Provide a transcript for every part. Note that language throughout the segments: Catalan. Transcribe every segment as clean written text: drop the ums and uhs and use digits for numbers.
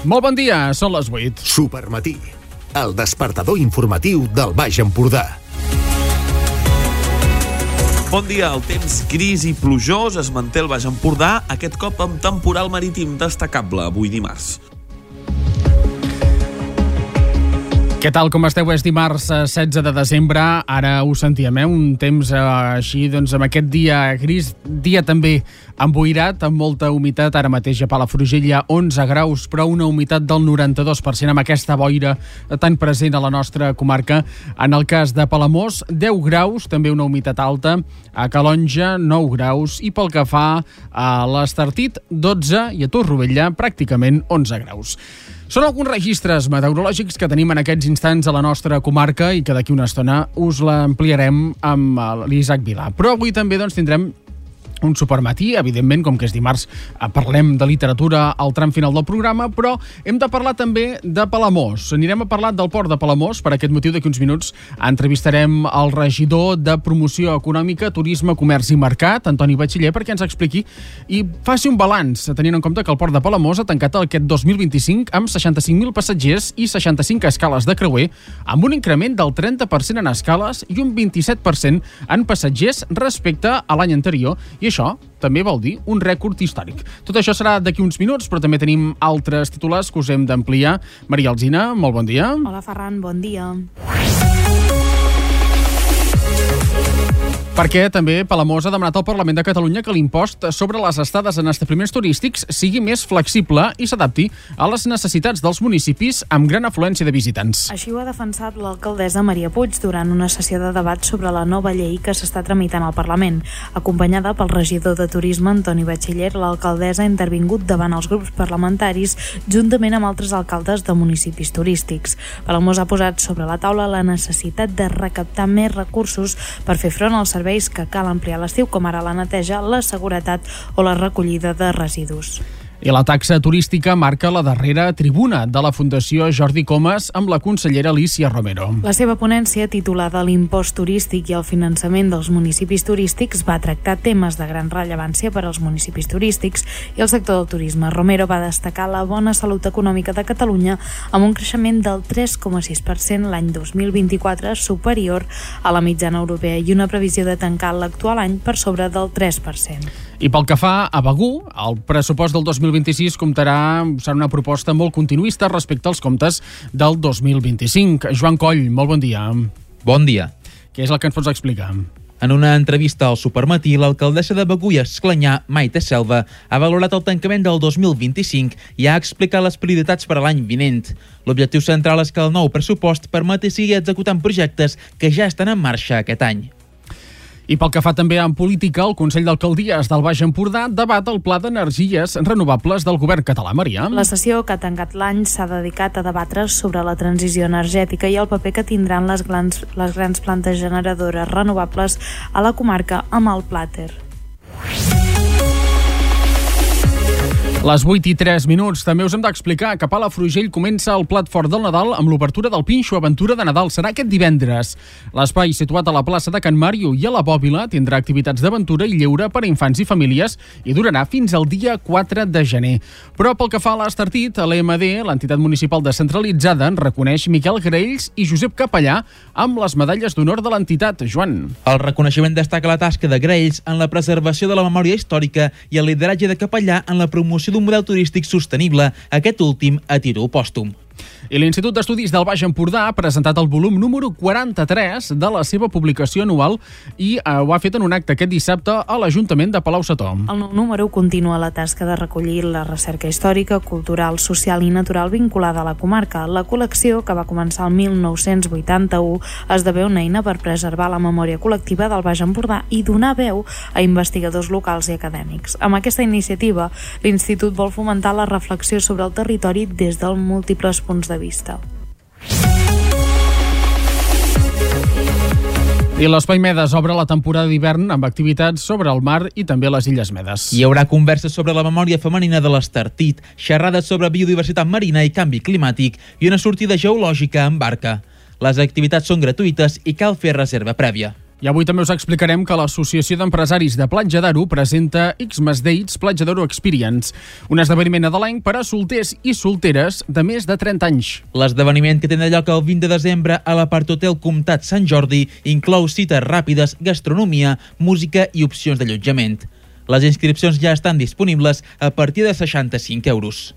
Molt bon dia, són les 8. Supermatí, el despertador informatiu del Baix Empordà. Bon dia, el temps gris i plujós es manté al Baix Empordà, aquest cop amb temporal marítim destacable avui dimarts. Què tal, com esteu? És dimarts 16 de desembre, ara ho sentíem, un temps així, doncs amb aquest dia gris, dia també emboirat, amb molta humitat, ara mateix a Palafrugell hi ha 11 graus, però una humitat del 92%, amb aquesta boira tan present a la nostra comarca. En el cas de Palamós, 10 graus, també una humitat alta, a Calonja, 9 graus, i pel que fa a l'Estartit, 12, i a Torroella, pràcticament 11 graus. Són alguns registres meteorològics que tenim en aquests instants a la nostra comarca i que d'aquí una estona us l'ampliarem amb l'Isaac Vilà. Però avui també tindrem un supermatí, evidentment, com que és dimarts, parlem de literatura al tram final del programa, però hem de parlar també de Palamós. Anirem a parlar del port de Palamós, per aquest motiu d'aquí uns minuts entrevistarem el regidor de Promoció Econòmica, Turisme, Comerç i Mercat, Antoni Batxiller, perquè ens expliqui i faci un balanç, tenint en compte que el port de Palamós ha tancat aquest 2025 amb 65.000 passatgers i 65 escales de creuer, amb un increment del 30% en escales i un 27% en passatgers respecte a l'any anterior, i això també vol dir un rècord històric. Tot això serà d'aquí uns minuts, però també tenim altres titulars que us hem d'ampliar. Maria Alsina, molt bon dia. Hola, Ferran, bon dia. Perquè també Palamós ha demanat al Parlament de Catalunya que l'impost sobre les estades en establiments turístics sigui més flexible i s'adapti a les necessitats dels municipis amb gran afluència de visitants. Així ho ha defensat l'alcaldessa Maria Puig durant una sessió de debat sobre la nova llei que s'està tramitant al Parlament. Acompanyada pel regidor de Turisme, Antoni Batxiller, l'alcaldessa ha intervingut davant els grups parlamentaris juntament amb altres alcaldes de municipis turístics. Palamós ha posat sobre la taula la necessitat de recaptar més recursos per fer front als serveis que cal ampliar a l'estiu, com ara la neteja, la seguretat o la recollida de residus. I la taxa turística marca la darrera tribuna de la Fundació Jordi Comas amb la consellera Alícia Romero. La seva ponència, titulada L'impost turístic i el finançament dels municipis turístics, va tractar temes de gran rellevància per als municipis turístics i el sector del turisme. Romero va destacar la bona salut econòmica de Catalunya amb un creixement del 3,6% l'any 2024, superior a la mitjana europea, i una previsió de tancar l'actual any per sobre del 3%. I pel que fa a Begur, el pressupost del 2026 serà una proposta molt continuista respecte als comptes del 2025. Joan Coll, molt bon dia. Bon dia. Què és el que ens pots explicar? En una entrevista al Supermatí, l'alcaldessa de Begur i Esclanyà, Maite Selva, ha valorat el tancament del 2025 i ha explicat les prioritats per a l'any vinent. L'objectiu central és que el nou pressupost permeti seguir executant projectes que ja estan en marxa aquest any. I pel que fa també en política, el Consell d'Alcaldies del Baix Empordà debat el Pla d'Energies Renovables del govern català. Maria. La sessió que ha tancat l'any s'ha dedicat a debatre sobre la transició energètica i el paper que tindran les grans plantes generadores renovables a la comarca amb el Plater. Les 8:03. També us hem d'explicar que a Palafrugell comença el plat fort del Nadal amb l'obertura del Pinxo Aventura de Nadal. Serà aquest divendres. L'espai, situat a la plaça de Can Màrio i a la Bòbila, tindrà activitats d'aventura i lleure per a infants i famílies i durarà fins al dia 4 de gener. Però pel que fa a l'Estartit, l'EMD, l'entitat municipal descentralitzada, reconeix Miquel Graells i Josep Capellà amb les medalles d'honor de l'entitat. Joan. El reconeixement destaca la tasca de Graells en la preservació de la memòria històrica i el lideratge de Capellà en la promoció d'un model turístic sostenible, aquest últim a títol pòstum. I l'Institut d'Estudis del Baix Empordà ha presentat el volum número 43 de la seva publicació anual i ho ha fet en un acte aquest dissabte a l'Ajuntament de Palau-Sator. El nou número continua la tasca de recollir la recerca històrica, cultural, social i natural vinculada a la comarca. La col·lecció, que va començar el 1981, esdevé una eina per preservar la memòria col·lectiva del Baix Empordà i donar veu a investigadors locals i acadèmics. Amb aquesta iniciativa, l'Institut vol fomentar la reflexió sobre el territori des dels múltiples punts de vista. I l'Espai Medes obre la temporada d'hivern amb activitats sobre el mar i també les Illes Medes. Hi haurà converses sobre la memòria femenina de l'Estartit, xerrades sobre biodiversitat marina i canvi climàtic i una sortida geològica en barca. Les activitats són gratuïtes i cal fer reserva prèvia. I avui també us explicarem que l'Associació d'Empresaris de Platja d'Aro presenta Xmas Dates Platja d'Aro Experience, un esdeveniment nadalenc per a solters i solteres de més de 30 anys. L'esdeveniment, que tindrà lloc el 20 de desembre a l'Apart Hotel Comtat Sant Jordi, inclou cites ràpides, gastronomia, música i opcions d'allotjament. Les inscripcions ja estan disponibles a partir de 65 euros.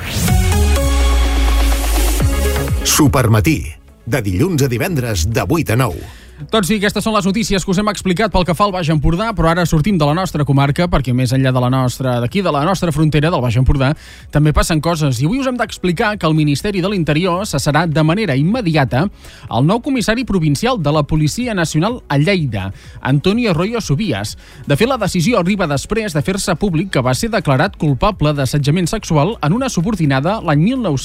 Supermatí, de dilluns a divendres de 8 a 9. Doncs sí, aquestes són les notícies que us hem explicat pel que fa al Baix Empordà, però ara sortim de la nostra comarca, perquè més enllà de la nostra frontera, del Baix Empordà, també passen coses. I avui us hem d'explicar que el Ministeri de l'Interior cessarà de manera immediata el nou comissari provincial de la Policia Nacional a Lleida, Antonio Arroyo Subías. De fet, la decisió arriba després de fer-se públic que va ser declarat culpable d'assetjament sexual en una subordinada l'any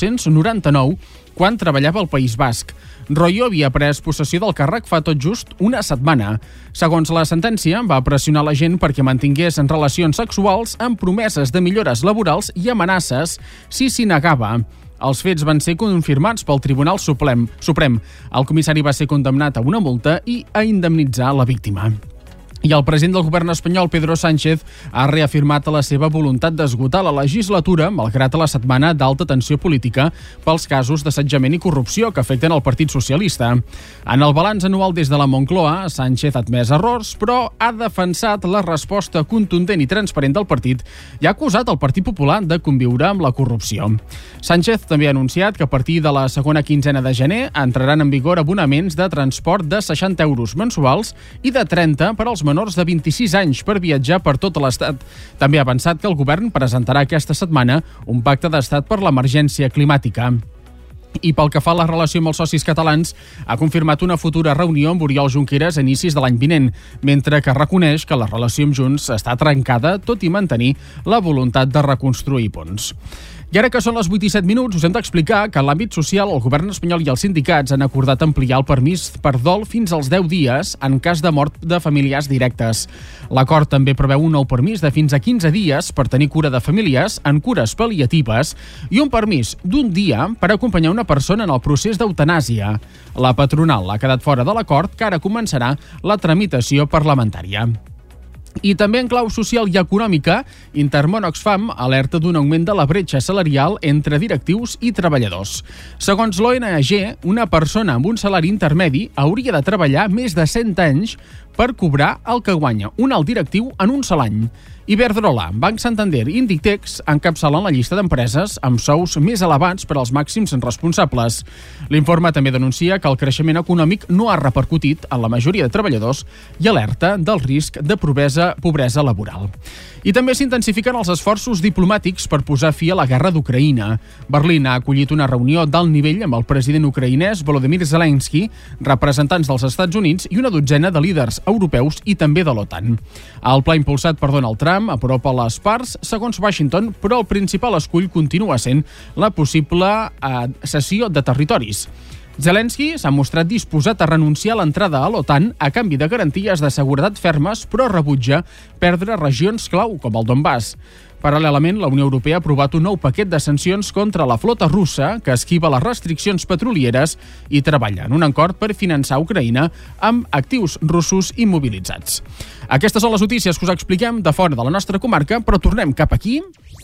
1999, quan treballava al País Basc. Royo havia pres possessió del càrrec fa tot just una setmana. Segons la sentència, va pressionar la gent perquè mantingués en relacions sexuals amb promeses de millores laborals i amenaces si s'hi negava. Els fets van ser confirmats pel Tribunal Suprem. El comissari va ser condemnat a una multa i a indemnitzar la víctima. I el president del govern espanyol, Pedro Sánchez, ha reafirmat la seva voluntat d'esgotar la legislatura, malgrat la setmana d'alta tensió política pels casos d'assetjament i corrupció que afecten el Partit Socialista. En el balanç anual des de la Moncloa, Sánchez ha admès errors, però ha defensat la resposta contundent i transparent del partit i ha acusat el Partit Popular de conviure amb la corrupció. Sánchez també ha anunciat que a partir de la segona quinzena de gener entraran en vigor abonaments de transport de 60 euros mensuals i de 30 per als menors de 26 anys per viatjar per tot l'Estat. També ha avançat que el govern presentarà aquesta setmana un pacte d'estat per l'emergència climàtica. I pel que fa a la relació amb els socis catalans, ha confirmat una futura reunió amb Oriol Junqueras a inicis de l'any vinent, mentre que reconeix que la relació amb Junts està trencada, tot i mantenir la voluntat de reconstruir ponts. I ara que són les 8 i 7 minuts, us hem d'explicar que en l'àmbit social el govern espanyol i els sindicats han acordat ampliar el permís per dol fins als 10 dies en cas de mort de familiars directes. L'acord també preveu un nou permís de fins a 15 dies per tenir cura de famílies en cures pal·liatives i un permís d'un dia per acompanyar una persona en el procés d'eutanàsia. La patronal ha quedat fora de l'acord, que ara començarà la tramitació parlamentària. I també en clau social i econòmica, Intermón Oxfam alerta d'un augment de la bretxa salarial entre directius i treballadors. Segons l'ONG, una persona amb un salari intermedi hauria de treballar més de 100 anys per cobrar el que guanya un alt directiu en un sol any. Iberdrola, Banc Santander i Inditex encapçalen la llista d'empreses amb sous més elevats per als màxims responsables. L'informe també denuncia que el creixement econòmic no ha repercutit en la majoria de treballadors i alerta del risc de pobresa laboral. I també s'intensifiquen els esforços diplomàtics per posar fi a la guerra d'Ucraïna. Berlín ha acollit una reunió d'alt nivell amb el president ucraïnès Volodymyr Zelensky, representants dels Estats Units i una dotzena de líders europeus i també de l'OTAN. El pla impulsat per Donald Trump apropa les parts, segons Washington, però el principal escull continua sent la possible cessió de territoris. Zelensky s'ha mostrat disposat a renunciar a l'entrada a l'OTAN a canvi de garanties de seguretat fermes, però rebutja perdre regions clau com el Donbass. Paral·lelament, la Unió Europea ha aprovat un nou paquet de sancions contra la flota russa que esquiva les restriccions petrolieres i treballa en un acord per finançar Ucraïna amb actius russos immobilitzats. Aquestes són les notícies que us expliquem de fora de la nostra comarca, però tornem cap aquí,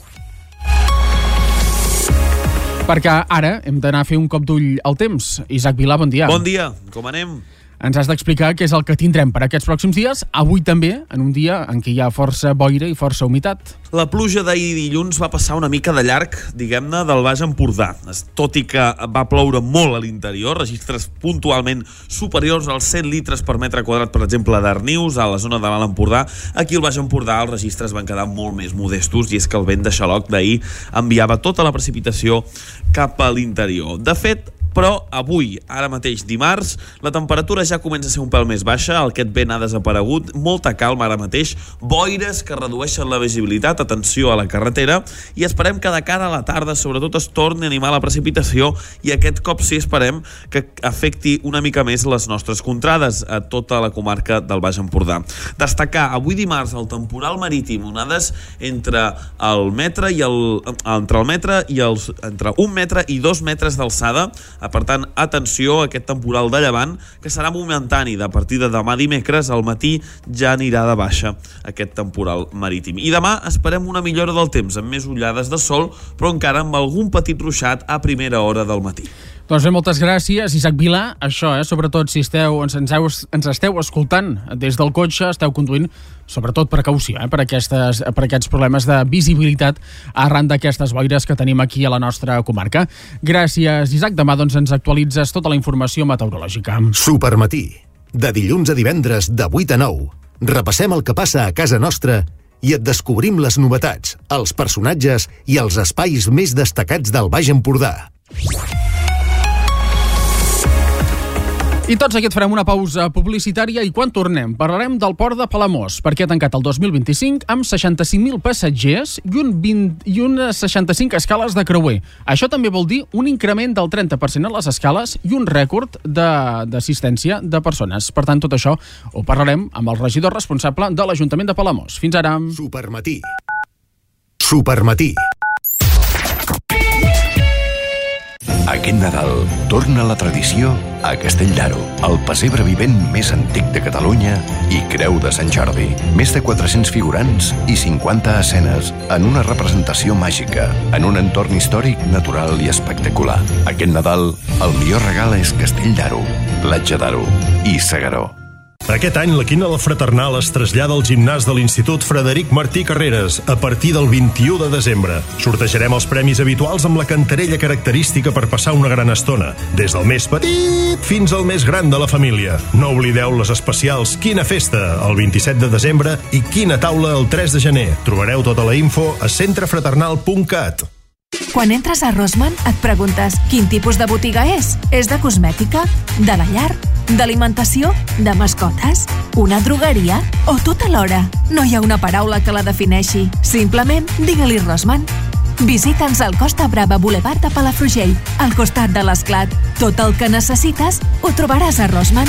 perquè ara hem d'anar a fer un cop d'ull al temps. Isaac Vilà, bon dia. Bon dia, com anem? Ens has d'explicar què és el que tindrem per aquests pròxims dies, avui també, en un dia en què hi ha força boira i força humitat. La pluja d'ahir dilluns va passar una mica de llarg, diguem-ne, del Baix Empordà. Tot i que va ploure molt a l'interior, registres puntualment superiors als 100 litres per metre quadrat, per exemple, a Darnius, a la zona de l'Alt Empordà. Aquí al Baix Empordà els registres van quedar molt més modestos, i és que el vent de xaloc d'ahir enviava tota la precipitació cap a l'interior. De fet, però avui, ara mateix dimarts, la temperatura ja comença a ser un pèl més baixa, aquest vent ha desaparegut, molta calma ara mateix, boires que redueixen la visibilitat, atenció a la carretera, i esperem que de cara a la tarda sobretot es torni a animar la precipitació, i aquest cop sí esperem que afecti una mica més les nostres contrades a tota la comarca del Baix Empordà. Destacar avui dimarts el temporal marítim, onades entre un metre i 2 metres d'alçada Per tant, atenció a aquest temporal de llevant, que serà momentani. A partir de demà dimecres, al matí ja anirà de baixa aquest temporal marítim. I demà esperem una millora del temps, amb més ullades de sol, però encara amb algun petit ruixat a primera hora del matí. Doncs bé, moltes gràcies, Isaac Vilà. Això, sobretot si ens esteu escoltant des del cotxe, esteu conduint, sobretot precaució per aquests problemes de visibilitat arran d'aquestes boires que tenim aquí a la nostra comarca. Gràcies, Isaac. Demà ens actualitzes tota la informació meteorològica. Supermatí, de dilluns a divendres de 8 a 9. Repassem el que passa a casa nostra i et descobrim les novetats, els personatges i els espais més destacats del Baix Empordà. I tots aquí et farem una pausa publicitària i quan tornem parlarem del port de Palamós, perquè ha tancat el 2025 amb 65.000 passatgers i unes 65 escales de creuer. Això també vol dir un increment del 30% a les escales i un rècord d'assistència de persones. Per tant, tot això ho parlarem amb el regidor responsable de l'Ajuntament de Palamós. Fins ara. Supermatí. Supermatí. Aquest Nadal torna la tradició a Castell d'Aro, el pessebre vivent més antic de Catalunya i Creu de Sant Jordi. Més de 400 figurants i 50 escenes en una representació màgica, en un entorn històric, natural i espectacular. Aquest Nadal, el millor regal és Castell d'Aro, Platja d'Aro i Segaró. Aquest any la Quina La Fraternal es trasllada al gimnàs de l'Institut Frederic Martí Carreras a partir del 21 de desembre. Sortejarem els premis habituals amb la cantarella característica per passar una gran estona, des del més petit fins al més gran de la família. No oblideu les especials Quina Festa el 27 de desembre i Quina Taula el 3 de gener. Trobareu tota la info a centrefraternal.cat. Quan entres a Rossmann et preguntes quin tipus de botiga és? És de cosmètica? De la llar? D'alimentació? De mascotes? Una drogueria? O tot alhora? No hi ha una paraula que la defineixi. Simplement digue-li Rossmann. Visita'ns al Costa Brava Boulevard de Palafrugell, al costat de l'Esclat. Tot el que necessites ho trobaràs a Rossmann.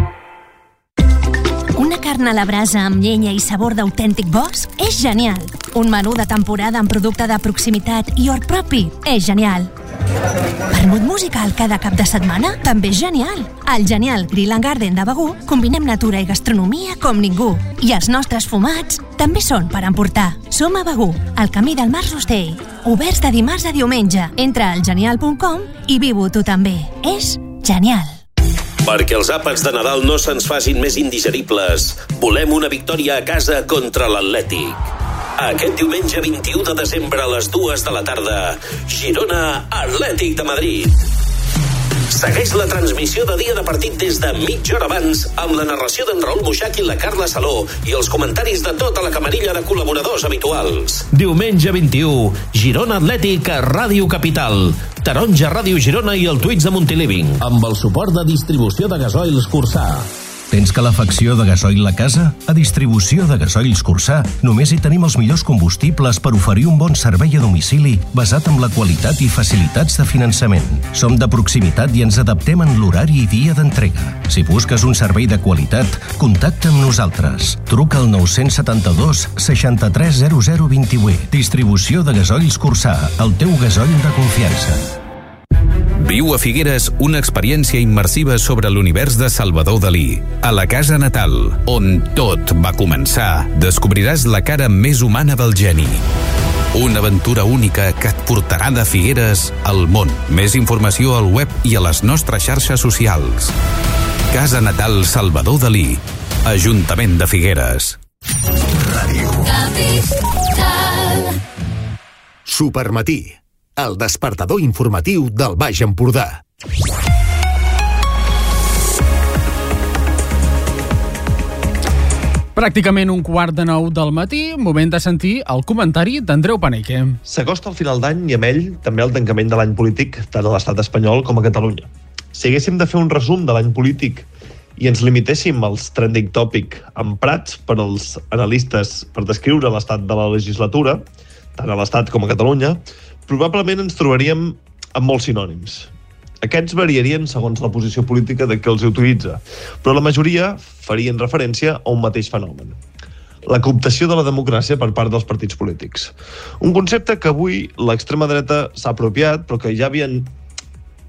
Una carn a la brasa amb llenya i sabor d'autèntic bosc és genial. Un menú de temporada amb producte de proximitat i hort propi és genial. Vermut musical cada cap de setmana? També és genial. Al Genial Grill and Garden de Begur combinem natura i gastronomia com ningú. I els nostres fumats també són per emportar. Som a Begur, al camí del Mas Roster. Oberts de dimarts a diumenge. Entra al genial.com i viu-ho tu també. És genial. Perquè els àpats de Nadal no se'ns facin més indigeribles, volem una victòria a casa contra l'Atlètic. Aquest diumenge 21 de desembre a les 2 de la tarda, Girona, Atlètic de Madrid. Segueix la transmissió de dia de partit des de mitja hora abans amb la narració d'en Raül Muixach i la Carla Saló i els comentaris de tota la camarilla de col·laboradors habituals. Diumenge 21, Girona Atlètic a Ràdio Capital, Taronja Ràdio Girona i el Twitch de Montiliving, amb el suport de distribució de gasoils Cursà. Tens calefacció de gasoil a casa? A Distribució de Gasoils Cursà només hi tenim els millors combustibles per oferir un bon servei a domicili basat en la qualitat i facilitats de finançament. Som de proximitat i ens adaptem en l'horari i dia d'entrega. Si busques un servei de qualitat, contacta amb nosaltres. Truca al 972 63 0028. Distribució de Gasoils Cursà, el teu gasoil de confiança. Viu a Figueres una experiència immersiva sobre l'univers de Salvador Dalí. A la casa natal, on tot va començar, descobriràs la cara més humana del geni. Una aventura única que et portarà de Figueres al món. Més informació al web i a les nostres xarxes socials. Casa Natal Salvador Dalí. Ajuntament de Figueres. Ràdio. Supermatí. El despertador informatiu del Baix Empordà. Pràcticament 8:15 del matí, moment de sentir el comentari d'Andreu Paneque. S'acosta el final d'any i amb ell també el tancament de l'any polític tant a l'estat espanyol com a Catalunya. Si haguéssim de fer un resum de l'any polític i ens limitéssim als trending topic emprats per als analistes per descriure l'estat de la legislatura, tant a l'estat com a Catalunya, probablement ens trobaríem amb molts sinònims. Aquests variarien segons la posició política de qui els utilitza, però la majoria farien referència a un mateix fenomen: la cooptació de la democràcia per part dels partits polítics. Un concepte que avui l'extrema dreta s'ha apropiat, però que ja havien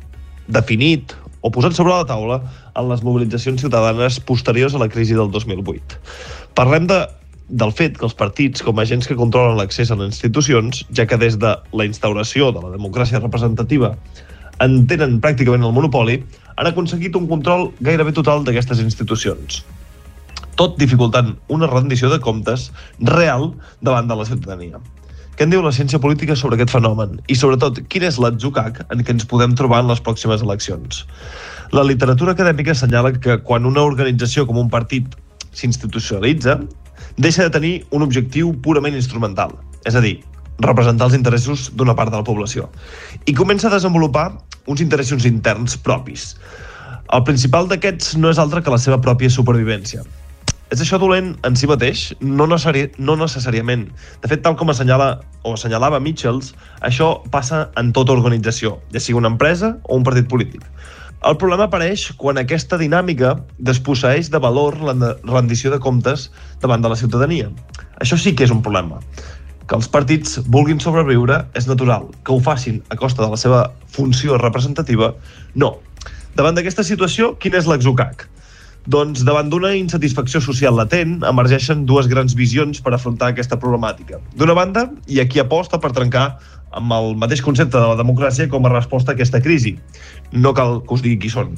definit o posat sobre la taula en les mobilitzacions ciutadanes posteriors a la crisi del 2008. Parlem del fet que els partits, com a agents que controlen l'accés a les institucions, ja que des de la instauració de la democràcia representativa en tenen pràcticament el monopoli, han aconseguit un control gairebé total d'aquestes institucions, tot dificultant una rendició de comptes real davant de la ciutadania. Què en diu la ciència política sobre aquest fenomen? I, sobretot, quin és l'atzucac en què ens podem trobar en les pròximes eleccions? La literatura acadèmica assenyala que quan una organització com un partit s'institucionalitza, deixa de tenir un objectiu purament instrumental, és a dir, representar els interessos d'una part de la població, i comença a desenvolupar uns interessos interns propis. El principal d'aquests no és altre que la seva pròpia supervivència. És això dolent en si mateix? No necessàriament. De fet, tal com assenyalava Michels, això passa en tota organització, ja sigui una empresa o un partit polític. El problema apareix quan aquesta dinàmica desposseeix de valor la rendició de comptes davant de la ciutadania. Això sí que és un problema. Que els partits vulguin sobreviure és natural. Que ho facin a costa de la seva funció representativa, no. Davant d'aquesta situació, quin és l'atzucac? Doncs davant d'una insatisfacció social latent emergeixen dues grans visions per afrontar aquesta problemàtica. D'una banda, hi ha qui aposta per trencar amb el mateix concepte de la democràcia com a resposta a aquesta crisi. No cal que us digui qui són.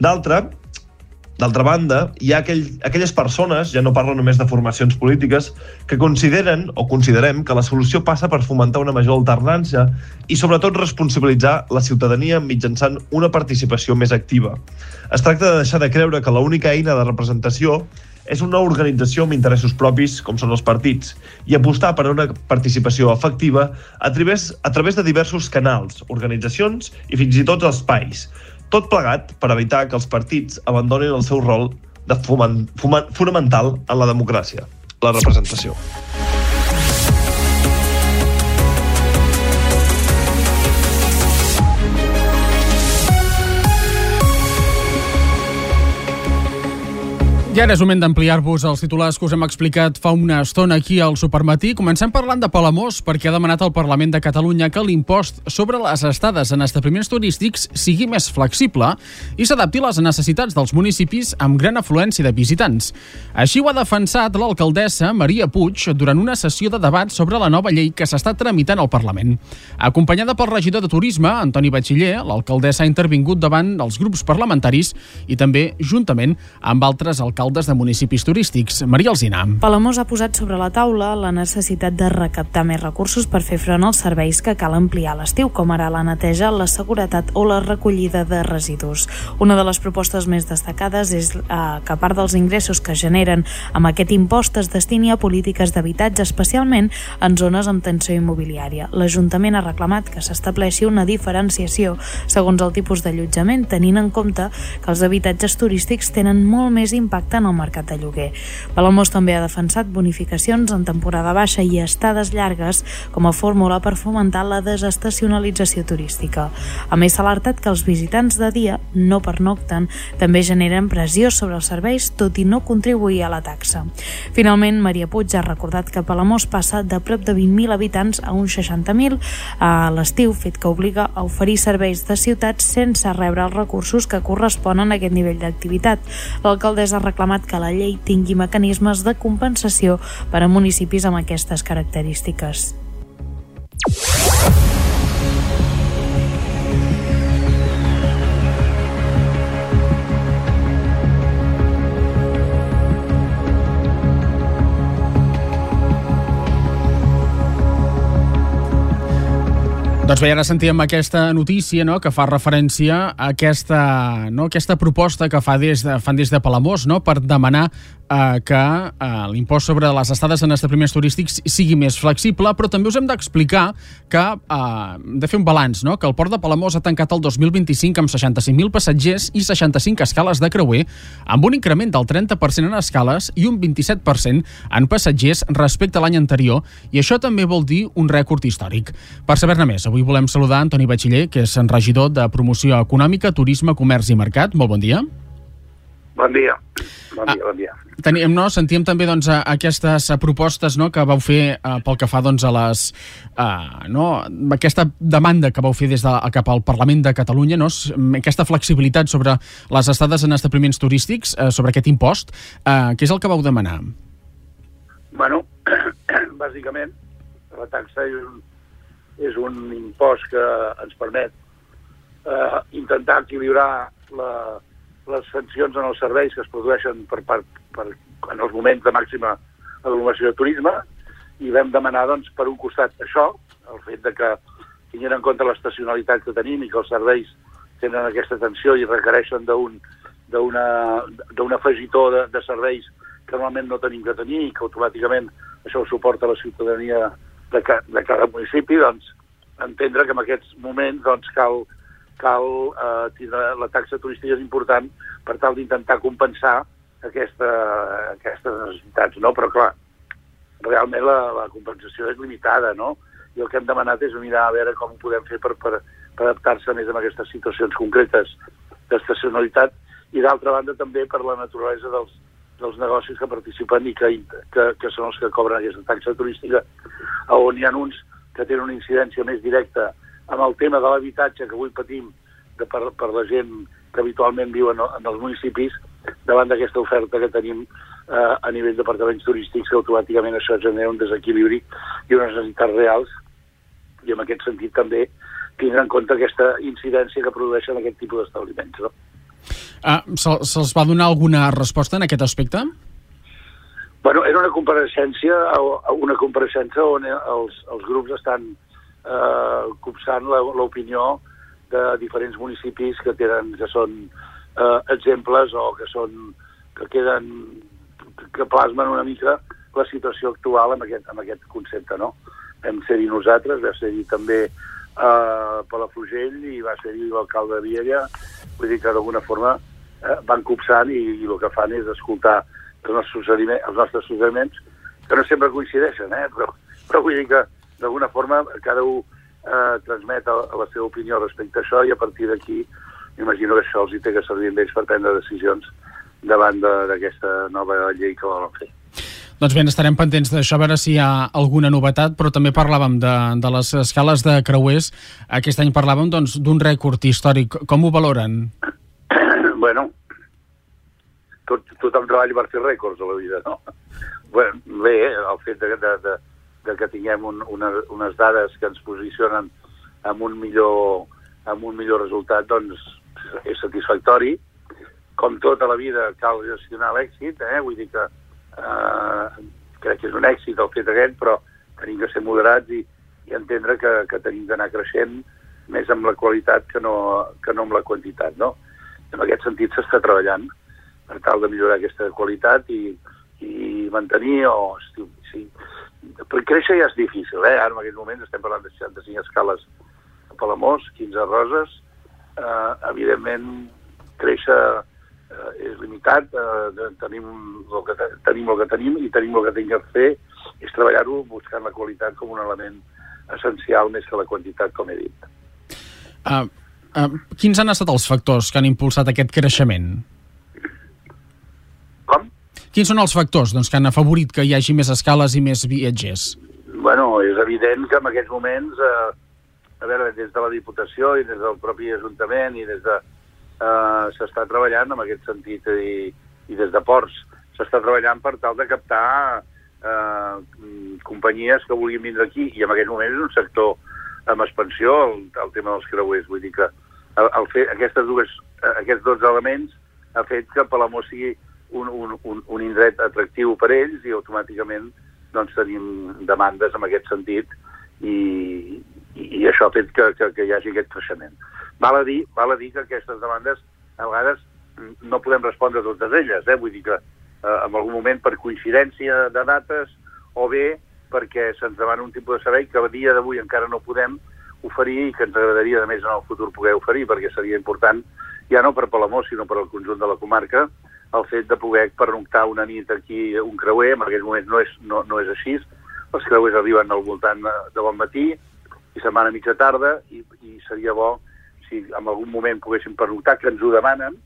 D'altra banda, hi ha aquelles persones, ja no parlo només de formacions polítiques, que consideren o considerem que la solució passa per fomentar una major alternança i sobretot responsabilitzar la ciutadania mitjançant una participació més activa. Es tracta de deixar de creure que l'única eina de representació és una organització amb interessos propis, com són els partits, i apostar per una participació efectiva a través de diversos canals, organitzacions i fins i tot espais. Tot plegat per evitar que els partits abandonin el seu rol de fonamental en la democràcia, la representació. I ara és moment d'ampliar-vos els titulars que us hem explicat fa una estona aquí al Supermatí. Comencem parlant de Palamós, perquè ha demanat al Parlament de Catalunya que l'impost sobre les estades en establiments turístics sigui més flexible i s'adapti a les necessitats dels municipis amb gran afluència de visitants. Així ho ha defensat l'alcaldessa Maria Puig durant una sessió de debat sobre la nova llei que s'està tramitant al Parlament. Acompanyada pel regidor de Turisme, Antoni Batxiller, l'alcaldessa ha intervingut davant dels grups parlamentaris i també juntament amb altres alcaldes de municipis turístics. Maria Alsina. Palamós ha posat sobre la taula la necessitat de recaptar més recursos per fer front als serveis que cal ampliar a l'estiu, com ara la neteja, la seguretat o la recollida de residus. Una de les propostes més destacades és que a part dels ingressos que generen amb aquest impost es destini a polítiques d'habitatge, especialment en zones amb tensió immobiliària. L'Ajuntament ha reclamat que s'estableixi una diferenciació segons el tipus d'allotjament, tenint en compte que els habitatges turístics tenen molt més impacte en el mercat de lloguer. Palamós també ha defensat bonificacions en temporada baixa i estades llargues com a fórmula per fomentar la desestacionalització turística. A més, s'ha alertat que els visitants de dia no pernocten també generen pressió sobre els serveis, tot i no contribuir a la taxa. Finalment, Maria Puig ha recordat que Palamós passa de prop de 20.000 habitants a uns 60.000 a l'estiu, fet que obliga a oferir serveis de ciutat sense rebre els recursos que corresponen a aquest nivell d'activitat. L'alcaldessa ha reclamat que la llei tingui mecanismes de compensació per a municipis amb aquestes característiques. Doncs bé, ara sentíem aquesta notícia, no?, que fa referència a aquesta proposta que fan des de Palamós, no?, per demanar que l'impost sobre les estades en establiments turístics sigui més flexible, però també us hem d'explicar que hem de fer un balanç, no?, que el port de Palamós ha tancat el 2025 amb 65.000 passatgers i 65 escales de creuer, amb un increment del 30% en escales i un 27% en passatgers respecte a l'any anterior, i això també vol dir un rècord històric. Per saber-ne més, avui volem saludar Antoni Batxiller, que és regidor de Promoció Econòmica, Turisme, Comerç i Mercat. Molt bon dia. Bon dia. Bon dia. Sentíem també doncs, aquestes propostes, no, que vau fer pel que fa doncs, a les... aquesta demanda que vau fer des cap al Parlament de Catalunya, no? Aquesta flexibilitat sobre les estades en establiments turístics, sobre aquest impost, què és el que vau demanar? Bueno, bàsicament, la taxa és un impost que ens permet intentar equilibrar les sancions en els serveis que es produeixen en els moments de màxima aglomeració de turisme, i vam demanar, doncs, per un costat això, el fet de que tinguin en compte l'estacionalitat que tenim i que els serveis tenen aquesta atenció i requereixen d'un afegitó de serveis que normalment no tenim que tenir i que automàticament això ho suporta la ciutadania de cada municipi, doncs entendre que en aquests moments doncs, cal la taxa turística és important per tal d'intentar compensar aquestes necessitats, no? Però clar, realment la compensació és limitada, no? I el que hem demanat és mirar a veure com ho podem fer per adaptar-se més a aquestes situacions concretes d'estacionalitat i d'altra banda també per la naturalesa dels negocis que participen i que són els que cobren aquesta taxa turística, on hi ha uns que tenen una incidència més directa amb el tema de l'habitatge que avui patim per la gent que habitualment viu en els municipis davant d'aquesta oferta que tenim a nivell d'apartaments turístics, que automàticament això genera un desequilibri i unes necessitats reals, i en aquest sentit també tindre en compte aquesta incidència que produeixen aquest tipus d'establiments, no? Se'ls va donar alguna resposta en aquest aspecte? Bueno, era una compareixença on els grups estan copsant l'opinió de diferents municipis que són exemples o que plasmen una mica la situació actual amb aquest concepte, no? Vam ser-hi nosaltres, va ser-hi també Palafrugell i va ser-hi l'alcalde de Viella, vull dir que d'alguna forma van copsant i el que fan és escoltar els nostres suggeriments, que no sempre coincideixen, però vull dir que d'alguna forma cada un transmet la seva opinió respecte a això i a partir d'aquí m'imagino que això els hi té que servir amb ells per prendre decisions davant d'aquesta nova llei que volen fer. Doncs bé, estarem pendents d'això, a veure si hi ha alguna novetat, però també parlàvem de les escales de creuers. Aquest any parlàvem d'un rècord històric. Com ho valoren? Bueno, tothom treballa per fer rècords a la vida, no? Bé, el fet de que tinguem unes dades que ens posicionen amb un millor resultat, doncs és satisfactori. Com tota la vida cal gestionar l'èxit, vull dir que crec que és un èxit el fet aquest, però tenim que ser moderats i entendre que tenim d'anar creixent més amb la qualitat que no amb la quantitat, no? En aquest sentit s'està treballant per tal de millorar aquesta qualitat i mantenir per créixer ja és difícil, ara en aquest moment estem parlant de 65 escales a Palamós, 15 a Roses, evidentment créixer és limitat, tenim el que tenim i tenim el que tenim que fer és treballar-ho buscant la qualitat com un element essencial més que la quantitat, com he dit. Quins han estat els factors que han impulsat aquest creixement? Com? Quins són els factors que han afavorit que hi hagi més escales i més viatgers? Bueno, és evident que en aquests moments, a veure, des de la Diputació i des del propi Ajuntament i des de s'està treballant en aquest sentit i des de Ports s'està treballant per tal de captar companyies que vulguin vindre aquí i en aquest moment és un sector amb expansió el tema dels creuers, vull dir que aquests dos elements ha fet que Palamós sigui un indret atractiu per ells i automàticament doncs tenim demandes en aquest sentit i això ha fet que hi hagi aquest creixement. Val a dir que aquestes demandes a vegades no podem respondre a totes elles, vull dir que en algun moment per coincidència de dates o bé perquè se'ns demana un tipus de servei que a dia d'avui encara no podem oferir i que ens agradaria de més en el futur poder oferir perquè seria important, ja no per Palamós sinó per al conjunt de la comarca, el fet de poder pernoctar una nit aquí un creuer, en aquest moment no és així, els creuers arriben al voltant de bon matí i se'n van a mitja tarda i seria bo si en algun moment poguéssim pernoctar, que ens ho demanen,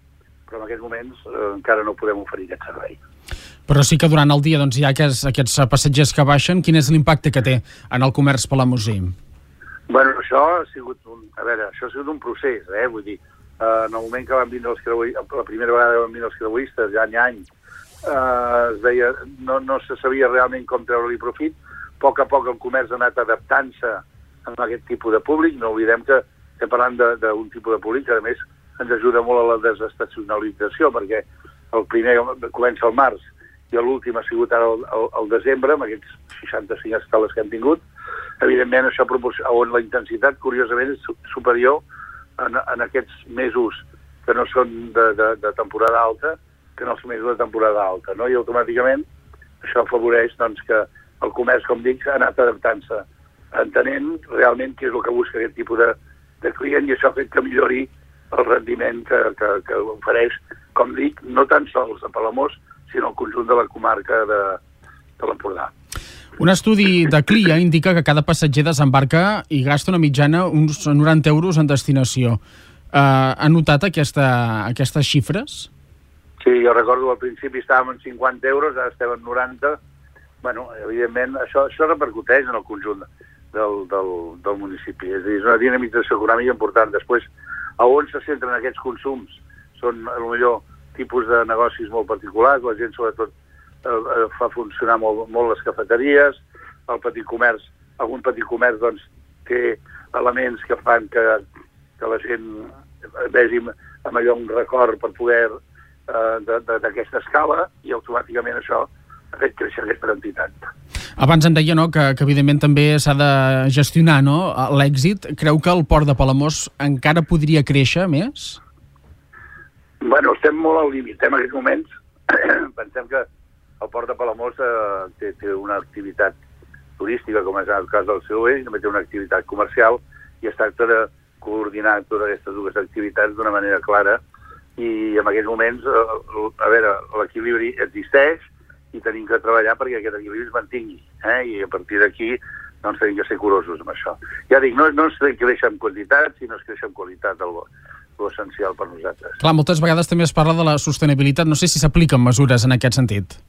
però en aquests moments encara no podem oferir aquest servei. Però sí que durant el dia hi ha aquests passatgers que baixen. Quin és l'impacte que té en el comerç palamosí? Bueno, això ha sigut un procés, vull dir, en el moment que van vindre els creueristes, la primera vegada que van vindre els creueristes, ja any, es veia, no se sabia realment com treure-li profit. A poc el comerç ha anat adaptant-se a aquest tipus de públic. No oblidem que estem parlant d'un tipus de públic que, a més, ens ajuda molt a la desestacionalització, perquè el primer comença al març i l'últim ha sigut ara al desembre, amb aquests 65 escales que hem tingut. Evidentment, això on la intensitat, curiosament, és superior en aquests mesos que no són de temporada alta que en els mesos de temporada alta, no? I automàticament això afavoreix que el comerç, com dic, ha anat adaptant-se, entenent realment què és el que busca aquest tipus de client, i això ha fet que millori el rendiment que ofereix, com dic, no tan sols a Palamós, sinó al conjunt de la comarca de l'Empordà. Un estudi de CLIA indica que cada passatger desembarca i gasta una mitjana uns 90 euros en destinació. Ha notat aquestes xifres? Sí, jo recordo al principi estàvem en 50 euros, ara estem en 90. Bueno, evidentment, això repercuteix en el conjunt del municipi. És a dir, és una dinamització econòmica important. Després, a on se centren aquests consums són, potser, tipus de negocis molt particulars. La gent, sobretot, fa funcionar molt les cafeteries, el petit comerç, algun petit comerç doncs, té elements que fan que la gent vegi amb allò un record per poder d'aquesta escala, i automàticament això ha fet créixer aquesta entitat. Abans em deia que evidentment també s'ha de gestionar l'èxit. Creu que el port de Palamós encara podria créixer més? Bueno, estem molt al límit en aquests moments. Pensem que el port de Palamós té una activitat turística, com és el cas del COE, i també té una activitat comercial, i es tracta de coordinar totes aquestes dues activitats d'una manera clara, i en aquests moments, l'equilibri existeix i tenim que treballar perquè aquest equilibri es mantingui, i a partir d'aquí doncs tenim que ser curosos amb això. Ja dic, no es creix en quantitat, sinó es creix en qualitat, l'essencial per nosaltres. Clar, moltes vegades també es parla de la sostenibilitat. No sé si s'apliquen mesures en aquest sentit.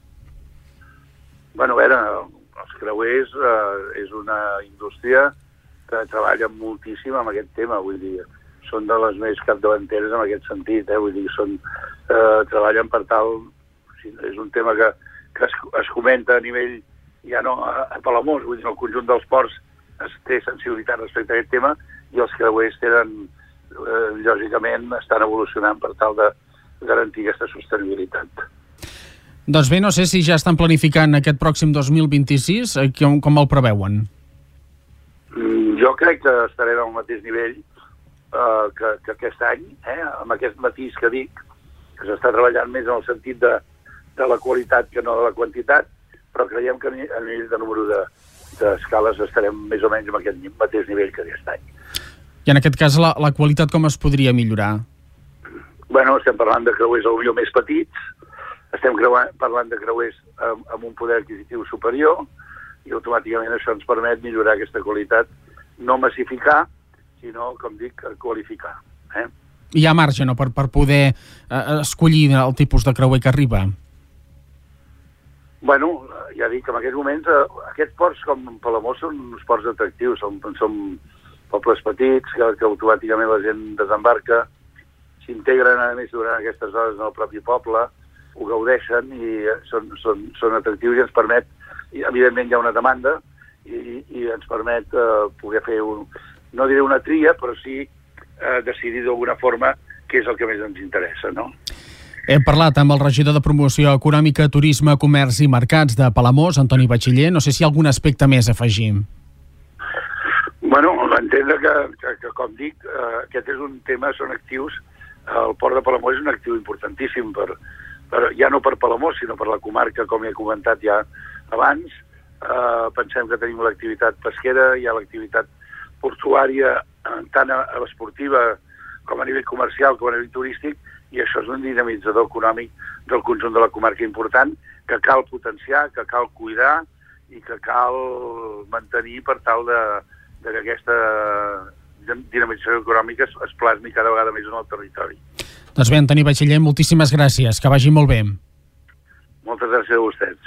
Bueno, els creuers és una indústria que treballa moltíssim amb aquest tema, vull dir, són de les més capdavanteres en aquest sentit, vull dir, treballen per tal, és un tema que es comenta a nivell, ja no a Palamós, vull dir, el conjunt dels ports es té sensibilitat respecte a aquest tema, i els creuers tenen, lògicament, estan evolucionant per tal de garantir aquesta sostenibilitat. Doncs bé, no sé si ja estan planificant aquest pròxim 2026, com el preveuen? Jo crec que estarem al mateix nivell que aquest any, amb aquest matís que dic, que s'està treballant més en el sentit de la qualitat que no de la quantitat, però creiem que a nivell de número d'escales estarem més o menys amb aquest mateix nivell que aquest any. I en aquest cas la qualitat com es podria millorar? Bueno, estem parlant de creuers potser més petits, estem parlant de creuers amb un poder adquisitiu superior, i automàticament això ens permet millorar aquesta qualitat, no massificar, sinó, com dic, qualificar. Hi ha marge, no?, per poder escollir el tipus de creuer que arriba? Bueno, ja dic que en aquests moments aquests ports com Palamós són uns ports atractius, són pobles petits que automàticament la gent desembarca, s'integren a més durant aquestes hores en el propi poble, ho gaudeixen i són atractius, i ens permet, evidentment hi ha una demanda, i ens permet poder fer no diré una tria, però sí decidir d'alguna forma què és el que més ens interessa, no? Hem parlat amb el regidor de Promoció Econòmica, Turisme, Comerç i Mercats de Palamós, Antoni Batxiller. No sé si hi ha algun aspecte més a afegir. Bueno, entendre que com dic, aquest és un tema, són actius. El port de Palamós és un actiu importantíssim, ja no per Palamós, sinó per la comarca, com he comentat ja abans. Pensem que tenim l'activitat pesquera, hi ha l'activitat portuària, tant esportiva com a nivell comercial, com a nivell turístic, i això és un dinamitzador econòmic del conjunt de la comarca important, que cal potenciar, que cal cuidar i que cal mantenir per tal que aquesta dinamització econòmica es plasmi cada vegada més en el territori. Doncs bé, Antoni Batxiller, moltíssimes gràcies, que vagi molt bé. Moltes gràcies a vostès.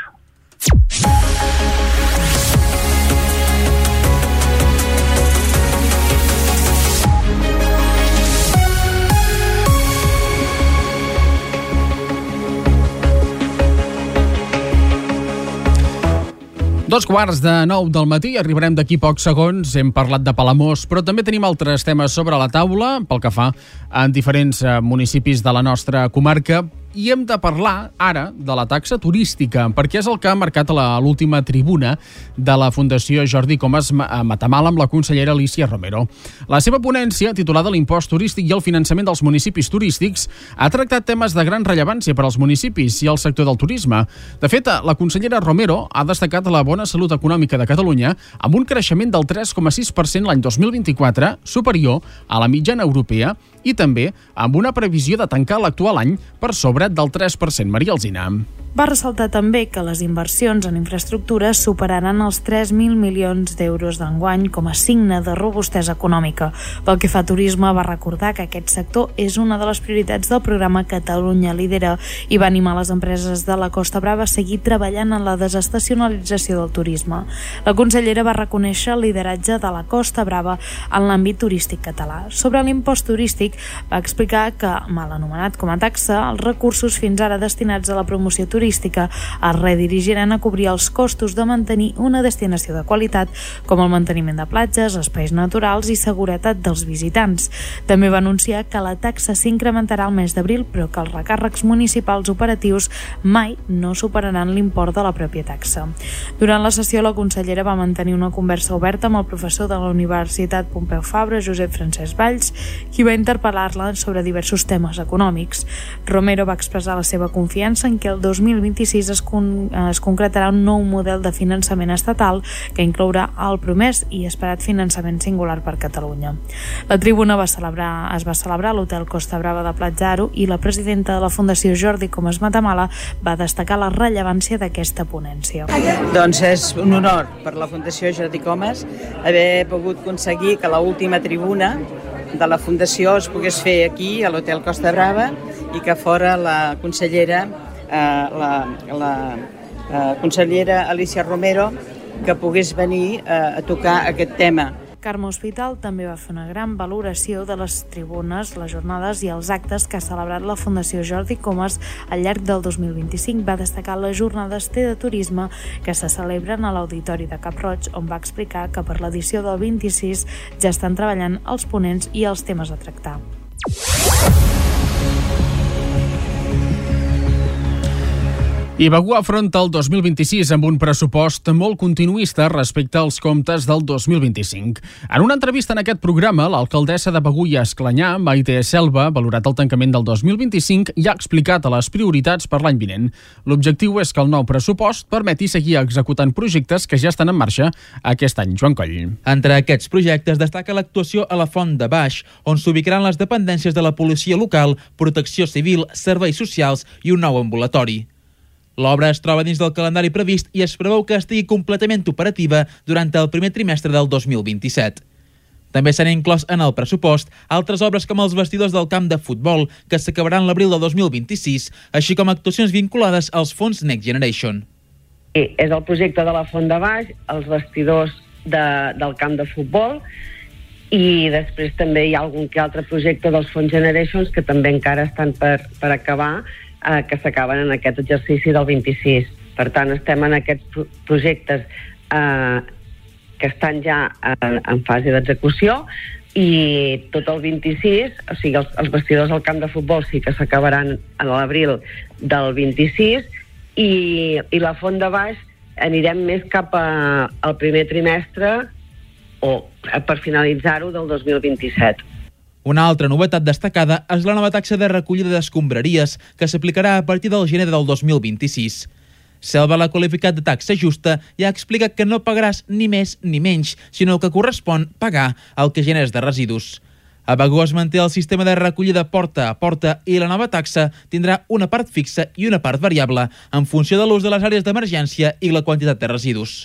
Dos quarts de 9 del matí, arribarem d'aquí pocs segons, hem parlat de Palamós, però també tenim altres temes sobre la taula, pel que fa a diferents municipis de la nostra comarca, i hem de parlar ara de la taxa turística, perquè és el que ha marcat l'última tribuna de la Fundació Jordi Comas a Matamala amb la consellera Alícia Romero. La seva ponència, titulada l'impost turístic i el finançament dels municipis turístics, ha tractat temes de gran rellevància per als municipis i al sector del turisme. De fet, la consellera Romero ha destacat la bona salut econòmica de Catalunya amb un creixement del 3,6% l'any 2024, superior a la mitjana europea, i també amb una previsió de tancar l'actual any per sobre del 3%. Maria Alsina. Va ressaltar també que les inversions en infraestructures superaran els 3.000 milions d'euros d'enguany com a signe de robustesa econòmica. Pel que fa a turisme, va recordar que aquest sector és una de les prioritats del programa Catalunya Lidera i va animar les empreses de la Costa Brava a seguir treballant en la desestacionalització del turisme. La consellera va reconèixer el lideratge de la Costa Brava en l'àmbit turístic català. Sobre l'impost turístic, va explicar que, mal anomenat com a taxa, els recursos fins ara destinats a la promoció turística es redirigiran a cobrir els costos de mantenir una destinació de qualitat, com el manteniment de platges, espais naturals i seguretat dels visitants. També va anunciar que la taxa s'incrementarà al mes d'abril, però que els recàrrecs municipals operatius mai no superaran l'import de la pròpia taxa. Durant la sessió, la consellera va mantenir una conversa oberta amb el professor de la Universitat Pompeu Fabra, Josep Francesc Valls, qui va interpel·lar-la sobre diversos temes econòmics. Romero va expressar la seva confiança en que el 2026 es concretarà un nou model de finançament estatal que inclourà el promès i esperat finançament singular per Catalunya. La tribuna es va celebrar a l'Hotel Costa Brava de Platja i la presidenta de la Fundació Jordi Comas Matamala va destacar la rellevància d'aquesta ponència. Doncs és un honor per la Fundació Jordi Comas haver pogut aconseguir que l'última tribuna de la Fundació es pogués fer aquí a l'Hotel Costa Brava i que fora la consellera consellera Alícia Romero que pogués venir a tocar aquest tema. Carme Hospital també va fer una gran valoració de les tribunes, les jornades i els actes que ha celebrat la Fundació Jordi Comas al llarg del 2025. Va destacar les jornades de turisme que se celebren a l'Auditori de Cap-roig, on va explicar que per l'edició del 26 ja estan treballant els ponents i els temes a tractar. I Begur afronta el 2026 amb un pressupost molt continuista respecte als comptes del 2025. En una entrevista en aquest programa, l'alcaldessa de Begur i Esclanyà, Maite Selva, valorat el tancament del 2025, ja ha explicat les prioritats per l'any vinent. L'objectiu és que el nou pressupost permeti seguir executant projectes que ja estan en marxa aquest any. Joan Coll. Entre aquests projectes destaca l'actuació a la Font de Baix, on s'ubicaran les dependències de la policia local, protecció civil, serveis socials i un nou ambulatori. L'obra es troba dins del calendari previst i es preveu que estigui completament operativa durant el primer trimestre del 2027. També s'han inclòs en el pressupost altres obres com els vestidors del camp de futbol, que s'acabaran l'abril del 2026, així com actuacions vinculades als fons Next Generation. És el projecte de la Font de Baix, els vestidors del camp de futbol, i després també hi ha algun que altre projecte dels fons Generations que també encara estan per acabar, que s'acaben en aquest exercici del 26. Per tant, estem en aquests projectes que estan ja en fase d'execució i tot el 26, o sigui, els vestidors al camp de futbol sí que s'acabaran a l'abril del 26 i la Font de Baix anirem més cap al primer trimestre o per finalitzar-ho del 2027. Una altra novetat destacada és la nova taxa de recollida d'escombraries que s'aplicarà a partir del gener del 2026. Selva l'ha qualificat de taxa justa i ha explicat que no pagaràs ni més ni menys, sinó que correspon pagar el que generes de residus. A Begur es manté el sistema de recollida porta a porta i la nova taxa tindrà una part fixa i una part variable en funció de l'ús de les àrees d'emergència i la quantitat de residus.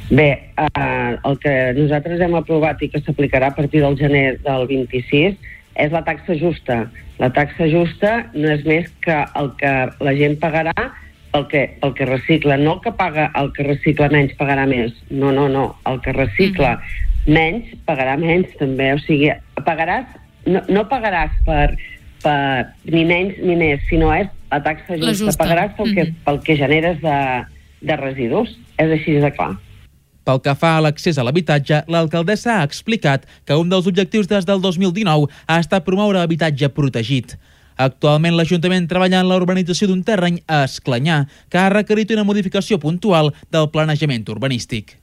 Bé, el que nosaltres hem aprovat i que s'aplicarà a partir del gener del 26 és la taxa justa. La taxa justa no és més que el que la gent pagarà pel que recicla. No el que paga el que recicla menys pagarà més. No. El que recicla menys pagarà menys també. O sigui, pagaràs, no pagaràs per ni menys ni més, sinó és la taxa justa. Pagaràs pel que generes de residus. És així de clar. Pel que fa a l'accés a l'habitatge, l'alcaldessa ha explicat que un dels objectius des del 2019 ha estat promoure habitatge protegit. Actualment l'Ajuntament treballa en la urbanització d'un terreny a Esclanyà, que ha requerit una modificació puntual del planejament urbanístic.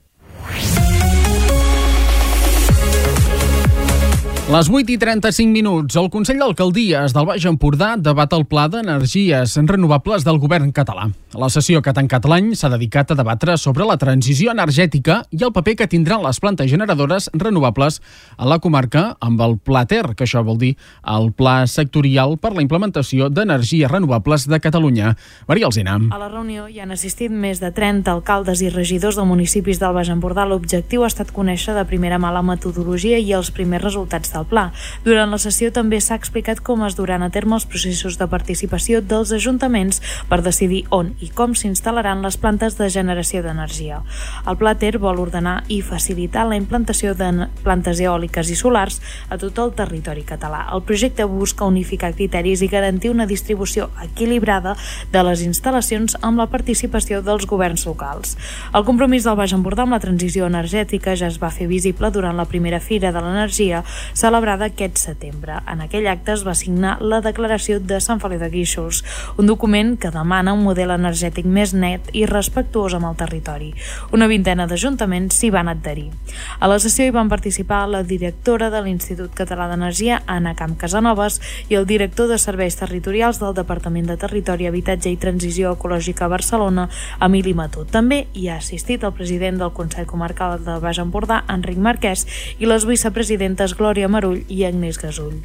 Les 8:35. El Consell d'Alcaldies del Baix Empordà debat el Pla d'Energies Renovables del govern català. La sessió que ha tancat l'any s'ha dedicat a debatre sobre la transició energètica i el paper que tindran les plantes generadores renovables a la comarca amb el Pla TER, que això vol dir el Pla Sectorial per la Implementació d'Energies Renovables de Catalunya. Maria Alsina. A la reunió hi han assistit més de 30 alcaldes i regidors de municipis del Baix Empordà. L'objectiu ha estat conèixer de primera mà la metodologia i els primers resultats del pla. Durant la sessió també s'ha explicat com es duran a terme els processos de participació dels ajuntaments per decidir on i com s'instal·laran les plantes de generació d'energia. El Pla TER vol ordenar i facilitar la implantació de plantes eòliques i solars a tot el territori català. El projecte busca unificar criteris i garantir una distribució equilibrada de les instal·lacions amb la participació dels governs locals. El compromís del Baix Empordà amb la transició energètica ja es va fer visible durant la primera Fira de l'Energia celebrada aquest setembre. En aquell acte es va signar la Declaració de Sant Feliu de Guíxols, un document que demana un model energètic més net i respectuós amb el territori. Una vintena d'ajuntaments s'hi van adherir. A la sessió hi van participar la directora de l'Institut Català d'Energia, Anna Camp Casanovas, i el director de Serveis Territorials del Departament de Territori, Habitatge i Transició Ecològica a Barcelona, Emili Mató. També hi ha assistit el president del Consell Comarcal del Baix Empordà, Enric Marquès, i les vicepresidentes Glòria Marull i Agnès Gasull.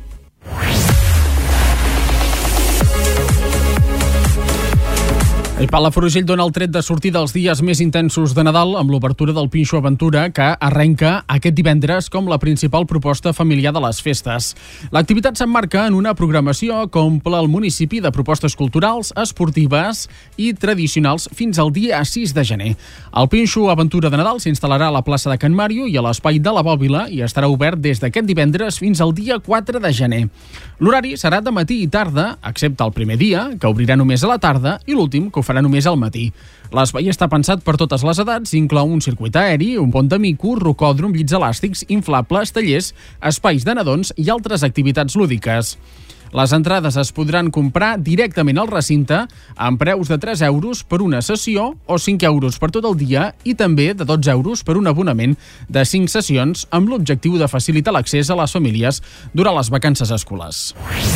El Palafrugell dona el tret de sortir dels dies més intensos de Nadal amb l'obertura del Pinxo Aventura, que arrenca aquest divendres com la principal proposta familiar de les festes. L'activitat s'emmarca en una programació que omple el municipi de propostes culturals, esportives i tradicionals fins al dia 6 de gener. El Pinxo Aventura de Nadal s'instal·larà a la plaça de Can Màrio i a l'espai de la Bòbila i estarà obert des d'aquest divendres fins al dia 4 de gener. L'horari serà de matí i tarda, excepte el primer dia, que obrirà només a la tarda, i l'últim, que ho farà només al matí. L'espai està pensat per totes les edats, inclou un circuit aeri, un pont de mico, rocòdrom, llits elàstics, inflables, tallers, espais de nadons i altres activitats lúdiques. Les entrades es podran comprar directament al recinte amb preus de 3 euros per una sessió o 5 euros per tot el dia i també de 12 euros per un abonament de 5 sessions amb l'objectiu de facilitar l'accés a les famílies durant les vacances escolars.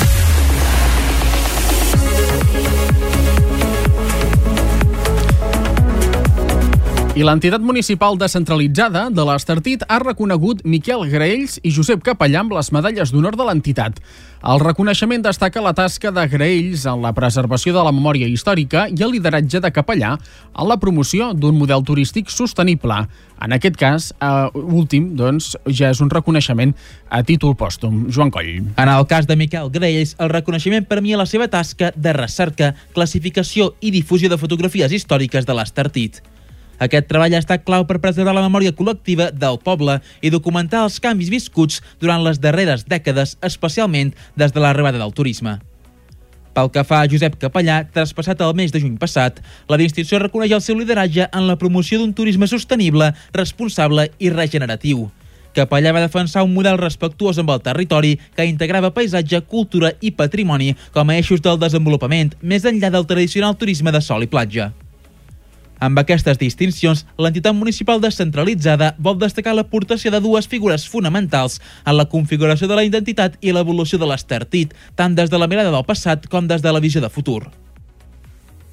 I l'entitat municipal descentralitzada de l'Estartit ha reconegut Miquel Graells i Josep Capellà amb les medalles d'honor de l'entitat. El reconeixement destaca la tasca de Graells en la preservació de la memòria històrica i el lideratge de Capellà en la promoció d'un model turístic sostenible. En aquest cas, últim, doncs, ja és un reconeixement a títol pòstum. Joan Coll. En el cas de Miquel Graells, el reconeixement premia la seva tasca de recerca, classificació i difusió de fotografies històriques de l'Estartit. Aquest treball ha estat clau per preservar la memòria col·lectiva del poble i documentar els canvis viscuts durant les darreres dècades, especialment des de l'arribada del turisme. Pel que fa a Josep Capellà, traspassat el mes de juny passat, la distinció reconeix el seu lideratge en la promoció d'un turisme sostenible, responsable i regeneratiu. Capellà va defensar un model respectuós amb el territori que integrava paisatge, cultura i patrimoni com a eixos del desenvolupament, més enllà del tradicional turisme de sol i platja. Amb aquestes distincions, l'entitat municipal descentralitzada vol destacar l'aportació de dues figures fonamentals en la configuració de la identitat i l'evolució de l'Estartit, tant des de la mirada del passat com des de la visió de futur.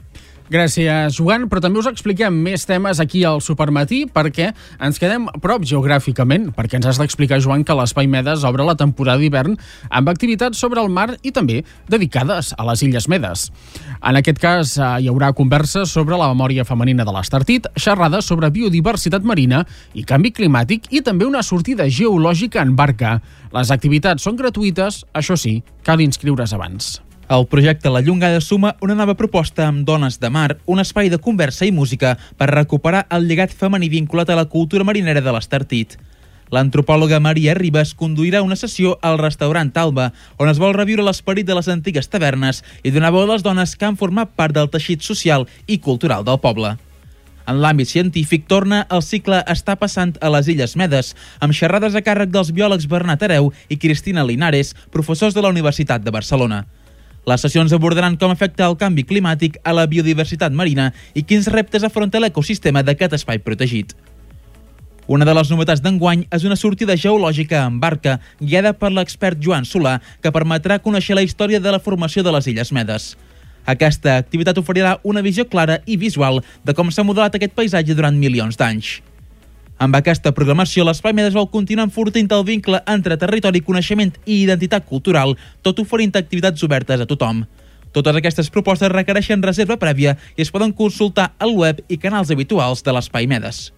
Gràcies, Joan, però també us expliquem més temes aquí al Supermatí perquè ens quedem prop geogràficament, perquè ens has d'explicar, Joan, que l'Espai Medes obre la temporada d'hivern amb activitats sobre el mar i també dedicades a les Illes Medes. En aquest cas, hi haurà converses sobre la memòria femenina de l'Estartit, xerrades sobre biodiversitat marina i canvi climàtic i també una sortida geològica en barca. Les activitats són gratuïtes, això sí, cal inscriure's abans. El projecte La Llongada suma una nova proposta amb Dones de Mar, un espai de conversa i música per recuperar el llegat femení vinculat a la cultura marinera de l'Estartit. L'antropòloga Maria Ribas conduirà una sessió al restaurant Alba, on es vol reviure l'esperit de les antigues tavernes i donar veu a les dones que han format part del teixit social i cultural del poble. En l'àmbit científic, torna el cicle Està passant a les Illes Medes, amb xerrades a càrrec dels biòlegs Bernat Hereu i Cristina Linares, professors de la Universitat de Barcelona. Les sessions abordaran com afecta el canvi climàtic a la biodiversitat marina i quins reptes afronta l'ecosistema d'aquest espai protegit. Una de les novetats d'enguany és una sortida geològica en barca guiada per l'expert Joan Solà, que permetrà conèixer la història de la formació de les Illes Medes. Aquesta activitat oferirà una visió clara i visual de com s'ha modelat aquest paisatge durant milions d'anys. Amb aquesta programació, l'Espai Medes vol continuar enfortint el vincle entre territori, coneixement i identitat cultural, tot oferint activitats obertes a tothom. Totes aquestes propostes requereixen reserva prèvia i es poden consultar al web i canals habituals de l'Espai Medes.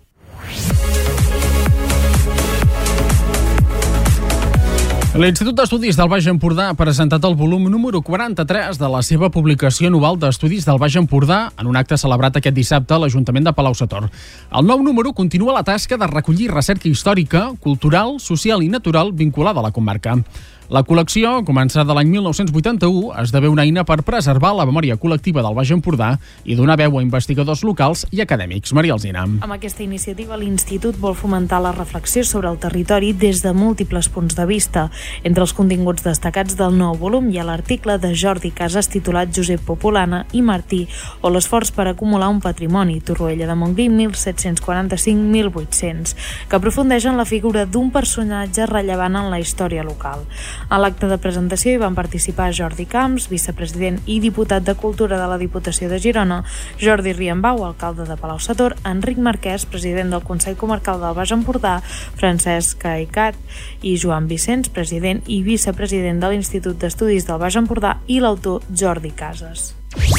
L'Institut d'Estudis del Baix Empordà ha presentat el volum número 43 de la seva publicació anual d'Estudis del Baix Empordà en un acte celebrat aquest dissabte a l'Ajuntament de Palau-sator. El nou número continua la tasca de recollir recerca històrica, cultural, social i natural vinculada a la comarca. La col·lecció, començada l'any 1981, esdevé una eina per preservar la memòria col·lectiva del Baix Empordà i donar veu a investigadors locals i acadèmics. Maria Alsina. Amb aquesta iniciativa, l'Institut vol fomentar la reflexió sobre el territori des de múltiples punts de vista. Entre els continguts destacats del nou volum hi ha l'article de Jordi Casas titulat Josep Popolana i Martí, o l'esforç per acumular un patrimoni, Torroella de Montgrí 1745-1800, que aprofundeix en la figura d'un personatge rellevant en la història local. A l'acte de presentació hi van participar Jordi Camps, vicepresident i diputat de Cultura de la Diputació de Girona, Jordi Riambau, alcalde de Palau-sator, Enric Marquès, president del Consell Comarcal del Baix Empordà, Francesc Aicat i Joan Vicenç, president i vicepresident de l'Institut d'Estudis del Baix Empordà, i l'autor Jordi Casas.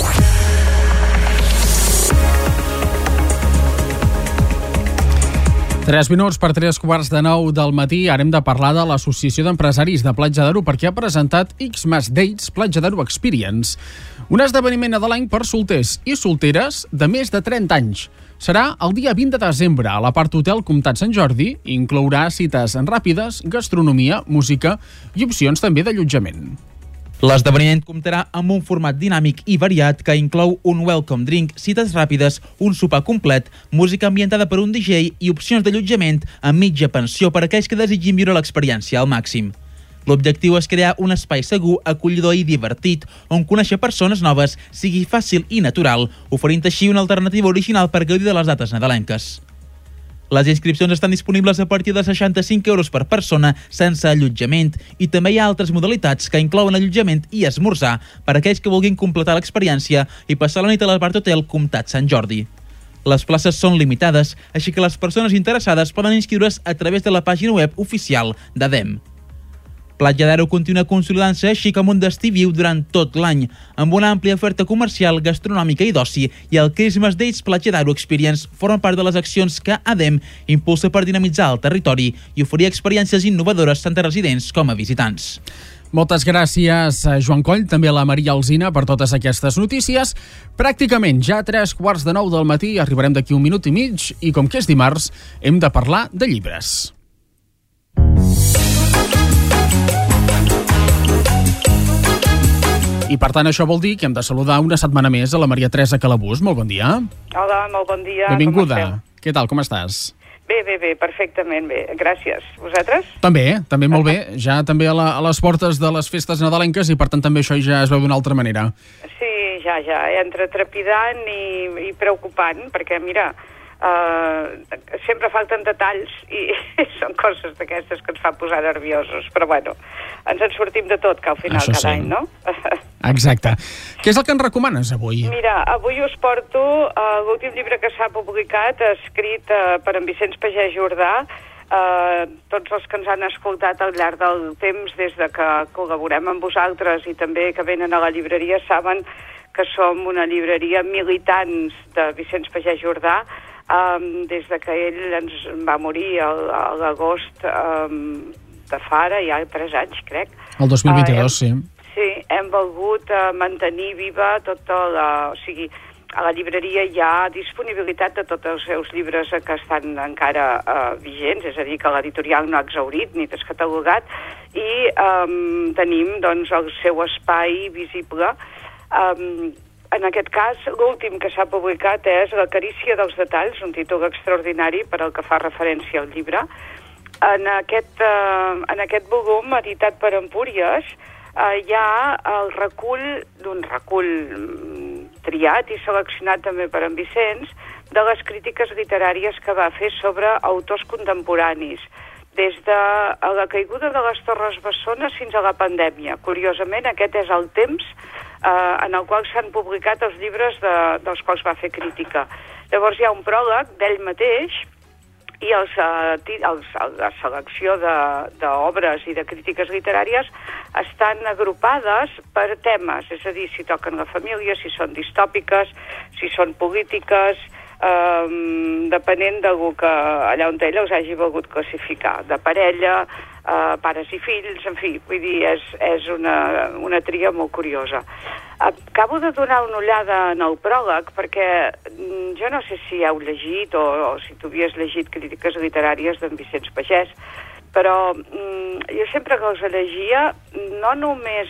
3 minuts per 3:15 del matí. Ara hem de parlar de l'Associació d'Empresaris de Platja d'Aro perquè ha presentat Xmas Dates Platja d'Aro Experience, un esdeveniment nadalenc per solters i solteres de més de 30 anys. Serà el dia 20 de desembre a l'Apart Hotel Comtat Sant Jordi i inclourà cites ràpides, gastronomia, música i opcions també d'allotjament. L'esdeveniment comptarà amb un format dinàmic i variat que inclou un welcome drink, cites ràpides, un sopar complet, música ambientada per un DJ i opcions d'allotjament amb mitja pensió per a aquells que desitgin viure l'experiència al màxim. L'objectiu és crear un espai segur, acollidor i divertit, on conèixer persones noves sigui fàcil i natural, oferint així una alternativa original per gaudir de les dates nadalenques. Les inscripcions estan disponibles a partir de 65 euros per persona sense allotjament i també hi ha altres modalitats que inclouen allotjament i esmorzar per a aquells que vulguin completar l'experiència i passar la nit a l'Apart Hotel Comtat Sant Jordi. Les places són limitades, així que les persones interessades poden inscriure's a través de la pàgina web oficial d'ADEM. Platja d'Aro continua consolidant-se així com un destí viu durant tot l'any, amb una àmplia oferta comercial, gastronòmica i d'oci, i el Christmas Dates Platja d'Aro Experience forma part de les accions que ADEM impulsa per dinamitzar el territori i oferir experiències innovadores tant a residents com a visitants. Moltes gràcies, Joan Coll, també a la Maria Alsina per totes aquestes notícies. Pràcticament ja a 3:15 del matí arribarem d'aquí un minut i mig i com que és dimarts hem de parlar de llibres. I per tant això vol dir que hem de saludar una setmana més a la Maria Teresa Calabús. Molt bon dia. Hola, molt bon dia. Benvinguda. Què tal, com estàs? Bé, perfectament bé. Gràcies. Vosaltres? També molt bé. Ja també a les portes de les festes nadalenques i per tant també això ja es veu d'una altra manera. Sí, ja. Entre trepidant i preocupant, perquè mira, sempre falten detalls i són coses d'aquestes que ens fan posar nerviosos, però bueno, ens en sortim de tot, que al final cada any, no? Exacte. Què és el que ens recomanes avui? Mira, avui us porto l'últim llibre que s'ha publicat, escrit per en Vicenç Pagès Jordà. Tots els que ens han escoltat al llarg del temps, des de que col·laborem amb vosaltres i també que venen a la llibreria, saben que som una llibreria militants de Vicenç Pagès Jordà, des de que ell ens va morir a l'agost de fa ara, ja 3 anys, crec. El 2022, sí. Sí, hem volgut mantenir viva tota la... O sigui, a la llibreria hi ha disponibilitat de tots els seus llibres que estan encara vigents, és a dir, que l'editorial no ha exhaurit ni descatalogat, i tenim, doncs, el seu espai visible. En aquest cas, l'últim que s'ha publicat és La carícia dels detalls, un títol extraordinari per al que fa referència al llibre. En aquest volum, editat per Empúries, hi ha el recull d'un recull triat i seleccionat també per en Vicenç de les crítiques literàries que va fer sobre autors contemporanis, des de la caiguda de les Torres Bessones fins a la pandèmia. Curiosament, aquest és el temps en el qual s'han publicat els llibres dels quals va fer crítica. Llavors hi ha un pròleg d'ell mateix i la selecció d'obres i de crítiques literàries estan agrupades per temes, és a dir, si toquen la família, si són distòpiques, si són polítiques, depenent d'algú que allà on ell els hagi volgut classificar, de parella, pares i fills, en fi, vull dir, és una tria molt curiosa. Acabo de donar una ullada en el pròleg perquè jo no sé si heu llegit o si tu havies llegit crítiques literàries d'en Vicenç Pagès, però jo sempre que els llegia no només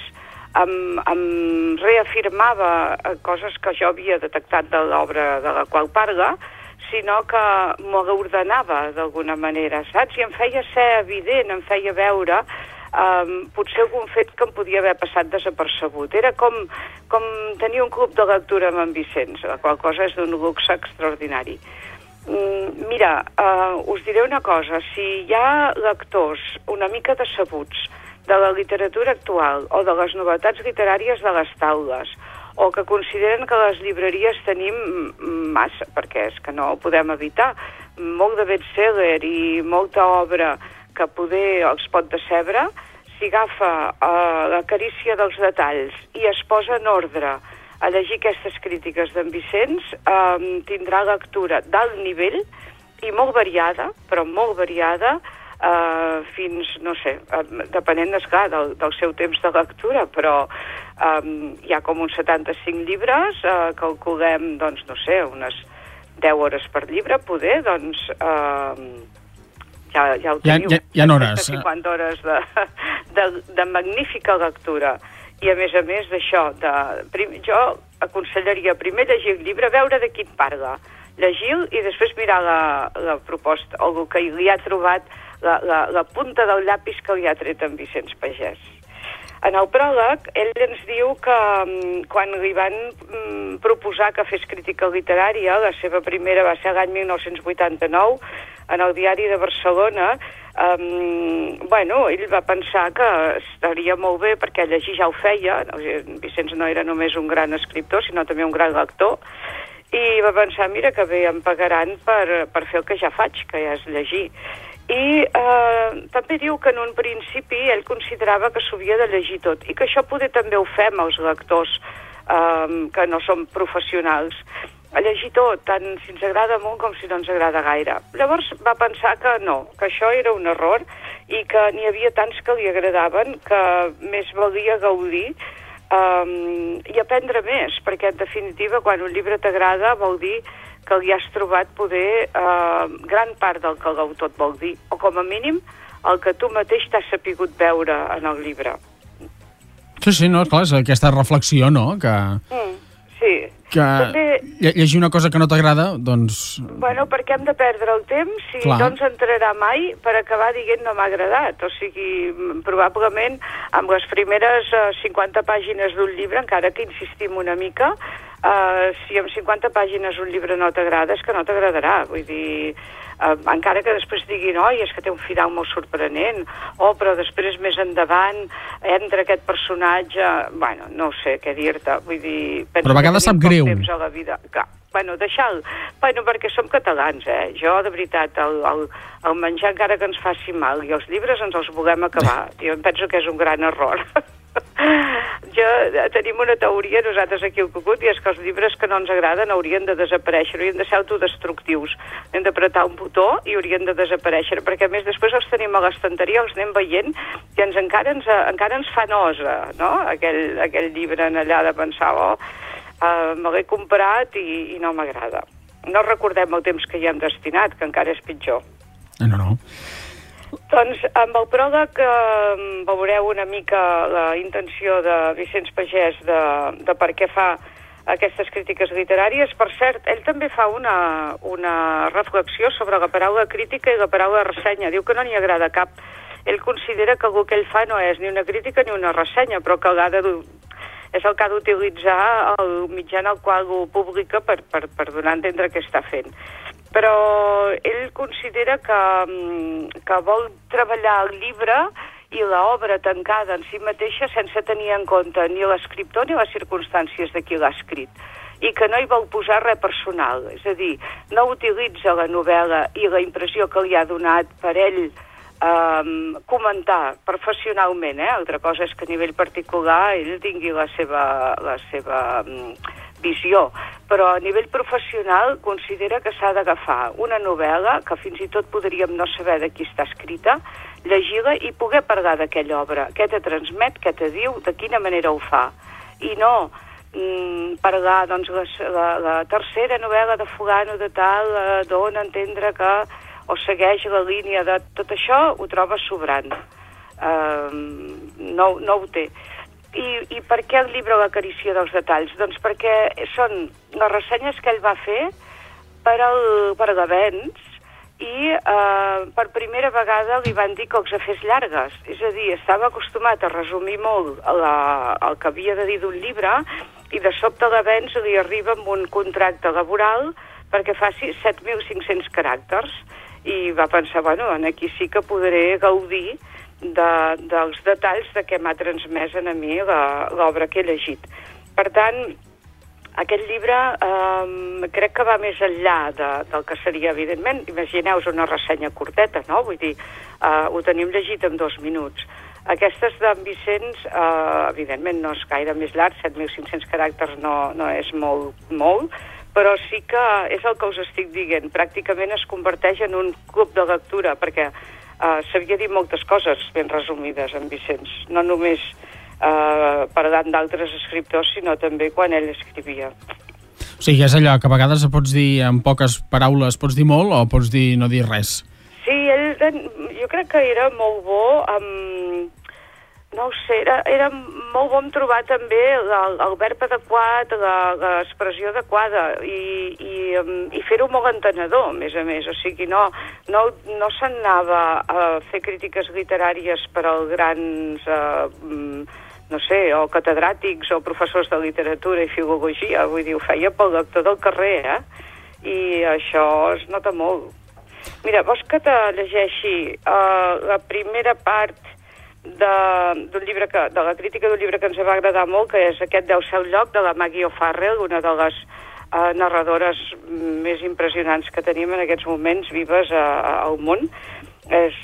em reafirmava coses que jo havia detectat de l'obra de la qual parla, sinó que m'ho ordenava d'alguna manera, saps? I em feia ser evident, em feia veure potser algun fet que em podia haver passat desapercebut. Era com tenir un club de lectura amb en Vicenç, la qual cosa és d'un luxe extraordinari. Mira, us diré una cosa, si hi ha lectors una mica decebuts de la literatura actual o de les novetats literàries de les taules, o que consideren que les llibreries tenim massa, perquè és que no ho podem evitar, molt de bestseller i molta obra que poder els pot decebre, si agafa la carícia dels detalls i es posa en ordre a llegir aquestes crítiques d'en Vicenç, tindrà lectura d'alt nivell i molt variada, però molt variada, fins, no sé, depenent, esclar, del seu temps de lectura, però hi ha com uns 75 llibres, calculem, doncs, no sé, unes 10 hores per llibre, poder, doncs... Ja ho teniu. Hi ha hores. 50 hores de magnífica lectura. I a més d'això, jo aconsellaria primer llegir el llibre, veure de qui parla, llegir-lo i després mirar la proposta, o el que li ha trobat, la punta del llapis que li ha tret en Vicenç Pagès. En el pròleg, ell ens diu que quan li van proposar que fes crítica literària, la seva primera va ser l'any 1989, en el Diari de Barcelona, ell va pensar que estaria molt bé, perquè llegir ja ho feia, Vicenç no era només un gran escriptor, sinó també un gran lector, i va pensar, mira que bé, em pagaran per fer el que ja faig, que ja és llegir. I també diu que en un principi ell considerava que s'havia de llegir tot i que això poder també ho fem els lectors que no som professionals, a llegir tot, tant si ens agrada molt com si no ens agrada gaire. Llavors va pensar que no, que això era un error i que n'hi havia tants que li agradaven que més valia gaudir i aprendre més, perquè en definitiva quan un llibre t'agrada vol dir que li has trobat poder gran part del que l'autor et vol dir, o com a mínim el que tu mateix t'has sapigut veure en el llibre. Sí, no, clar, és aquesta reflexió, no?, sí. llegir una cosa que no t'agrada, doncs... Bueno, perquè hem de perdre el temps si no ens entrarà mai per acabar dient no m'ha agradat. O sigui, probablement amb les primeres 50 pàgines d'un llibre, encara que insistim una mica, si amb 50 pàgines un llibre no t'agrada, és que no t'agradarà. Vull dir, encara que després diguin és que té un final molt sorprenent, però després més endavant entra aquest personatge, bueno, no sé què dir-te, vull dir... Però a vegades sap greu. A la vida. Bueno, deixa'l. Bueno, perquè som catalans, Jo, de veritat, el menjar encara que ens faci mal, i els llibres ens els volem acabar. Jo em penso que és un gran error. Tenim una teoria nosaltres aquí al Cucut, i és que els llibres que no ens agraden haurien de desaparèixer, haurien de ser autodestructius, hem d'apretar un botó i haurien de desaparèixer, perquè a més després els tenim a l'estanteria, els anem veient i encara ens fa nosa, no? Aquell llibre allà de pensar me l'he comprat i no m'agrada. No recordem el temps que hi hem destinat, que encara és pitjor. No. Doncs amb el pròleg veureu una mica la intenció de Vicenç Pagès de per què fa aquestes crítiques literàries. Per cert, ell també fa una reflexió sobre la paraula crítica i la paraula ressenya. Diu que no n'hi agrada cap. Ell considera que el que ell fa no és ni una crítica ni una ressenya, però que és el que ha d'utilitzar el mitjà en el qual ho publica per donar a entendre què està fent. Però ell considera que vol treballar el llibre i l'obra tancada en si mateixa sense tenir en compte ni l'escriptor ni les circumstàncies de qui l'ha escrit, i que no hi vol posar res personal, és a dir, no utilitza la novel·la i la impressió que li ha donat per ell comentar professionalment, altra cosa és que a nivell particular ell tingui la seva visió, però a nivell professional considera que s'ha d'agafar una novel·la que fins i tot podríem no saber de qui està escrita, llegir-la i poder parlar d'aquella obra, què te transmet, què te diu, de quina manera ho fa, i no parlar, doncs, la tercera novel·la de fulano de tal dona a entendre que o segueix la línia de tot això, ho troba sobrant. No ho té. I per què el llibre La carícia dels detalls? Doncs perquè són les ressenyes que ell va fer per l'avenç i per primera vegada li van dir que els fes llargues. És a dir, estava acostumat a resumir molt el que havia de dir d'un llibre i de sobte l'avenç li arriba amb un contracte laboral perquè faci 7.500 caràcters. I va pensar, bueno, aquí sí que podré gaudir dels detalls de què m'ha transmès a mi l'obra que he llegit. Per tant, aquest llibre crec que va més enllà del que seria, evidentment. Imagineu-vos una ressenya curteta, no? Vull dir, ho tenim llegit en 2 minuts. Aquestes d'en Vicenç, evidentment, no és gaire més llarg, 7.500 caràcters no és molt, però sí que és el que us estic dient. Pràcticament es converteix en un club de lectura, perquè s'havia dit moltes coses ben resumides en Vicenç, no només parlant d'altres escriptors, sinó també quan ell escrivia. O sigui, és allò que a vegades pots dir en poques paraules, pots dir molt o pots dir no dir res. Sí, jo crec que era molt bo amb... No ho sé, era molt bo trobar també el verb adequat, l'expressió adequada i fer-ho molt entenedor, a més. O sigui, no se'n anava a fer crítiques literàries per als grans, no sé, o catedràtics o professors de literatura i filologia. Vull dir, ho feia pel lector del carrer, I això es nota molt. Mira, vols que te llegeixi la primera part d'un llibre de la crítica d'un llibre que ens va agradar molt, que és aquest Deu ser el lloc, de la Maggie O'Farrell, una de les narradores més impressionants que tenim en aquests moments vives al món. Ens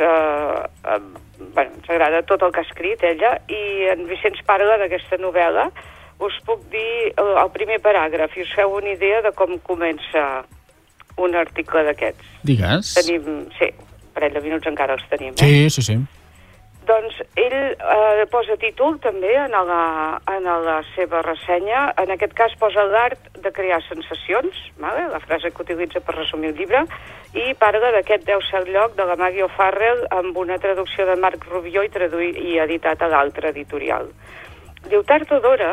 agrada tot el que ha escrit ella, i en Vicenç parla d'aquesta novel·la. Us puc dir el primer paràgraf i us feu una idea de com comença un article d'aquests. Digues. Tenim, sí, un parell de minuts encara els tenim. Sí. Doncs ell posa títol també en la seva ressenya. En aquest cas posa l'art de crear sensacions, la frase que utilitza per resumir el llibre, i parla d'aquest Deu ser el lloc, de la Maggie O'Farrell, amb una traducció de Marc Rubió i editat a l'altre editorial. Diu, tard o d'hora,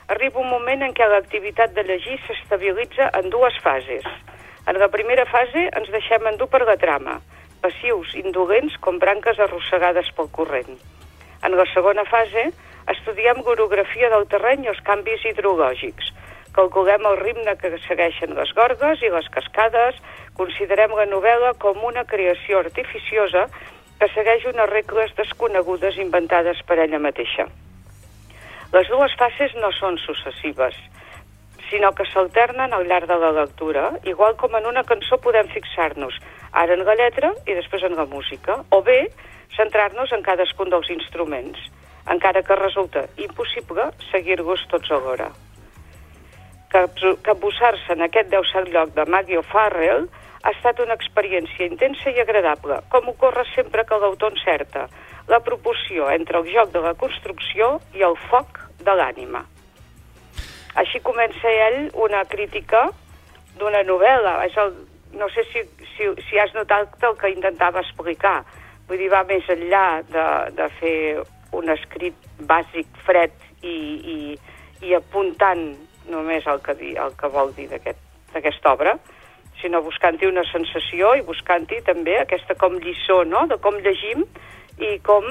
arriba un moment en què l'activitat de llegir s'estabilitza en dues fases. En la primera fase ens deixem endur per la trama, passius, indolents com branques arrossegades pel corrent. En la segona fase estudiem l'orografia del terreny i els canvis hidrològics. Calculem el ritme que segueixen les gorgues i les cascades, considerem la novel·la com una creació artificiosa que segueix unes regles desconegudes inventades per ella mateixa. Les dues fases no són successives, sinó que s'alternen al llarg de la lectura, igual com en una cançó podem fixar-nos ara en la lletra i després en la música, o bé centrar-nos en cadascun dels instruments, encara que resulta impossible seguir-los tots alhora. Capbussar-se en aquest 10è lloc de Maggie O'Farrell ha estat una experiència intensa i agradable, com ocorre sempre que l'autor encerta la proporció entre el joc de la construcció i el foc de l'ànima. Així comença ell una crítica d'una novel·la. No sé si has notat el que intentava explicar. Vull dir, va més enllà de fer un escrit bàsic, fred i apuntant només el que vol dir d'aquesta obra, sinó buscant-hi una sensació i buscant-hi també aquesta com lliçó, no?, de com llegim i com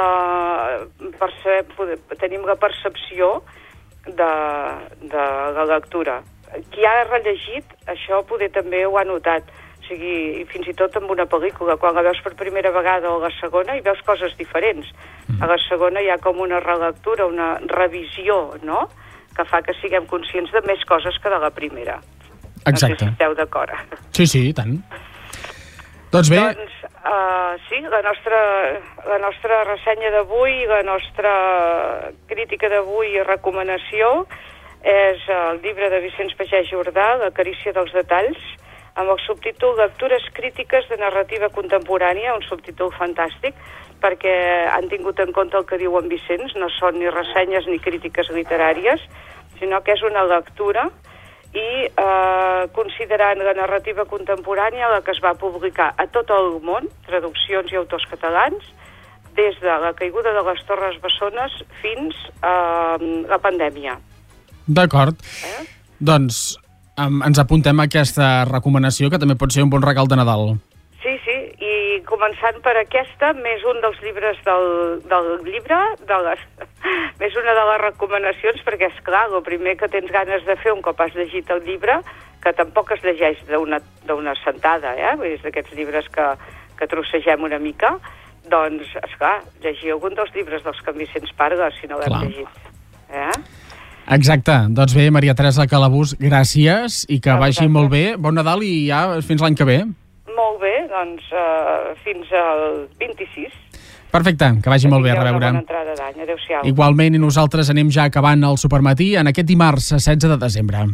tenim la percepció de la lectura. Qui ha rellegit, això poder també ho ha notat, o sigui, fins i tot amb una pel·lícula, quan la veus per primera vegada o la segona i veus coses diferents. A la segona hi ha com una relectura, una revisió, no?, que fa que siguem conscients de més coses que de la primera. Exacte. No sé si esteu d'acord. Sí, i tant. Doncs bé... Sí, la nostra ressenya d'avui, la nostra crítica d'avui i recomanació és el llibre de Vicenç Pagès Jordà, La carícia dels detalls, amb el subtítol Lectures crítiques de narrativa contemporània, un subtítol fantàstic, perquè han tingut en compte el que diu en Vicenç, no són ni ressenyes ni crítiques literàries, sinó que és una lectura i considerant la narrativa contemporània, la que es va publicar a tot el món, traduccions i autors catalans, des de la caiguda de les Torres Bessones fins a la pandèmia. D'acord. Doncs ens apuntem a aquesta recomanació, que també pot ser un bon regal de Nadal. Sí, i començant per aquesta, més un dels llibres del llibre, més una de les recomanacions, perquè, esclar, el primer que tens ganes de fer un cop has llegit el llibre, que tampoc es llegeix d'una sentada, és d'aquests llibres que trossegem una mica, doncs, esclar, llegir algun dels llibres dels que en Vicenç parla, si no l'hem llegit. Exacte. Doncs bé, Maria Teresa Calabús, gràcies i que vagi molt bé. Bon Nadal i ja fins l'any que ve. Molt bé, doncs fins al 26. Perfecte, que vagi molt bé, a reveure. Una bona entrada d'any, adéu-siau. Igualment, i nosaltres anem ja acabant el Supermatí en aquest dimarts 16 de desembre.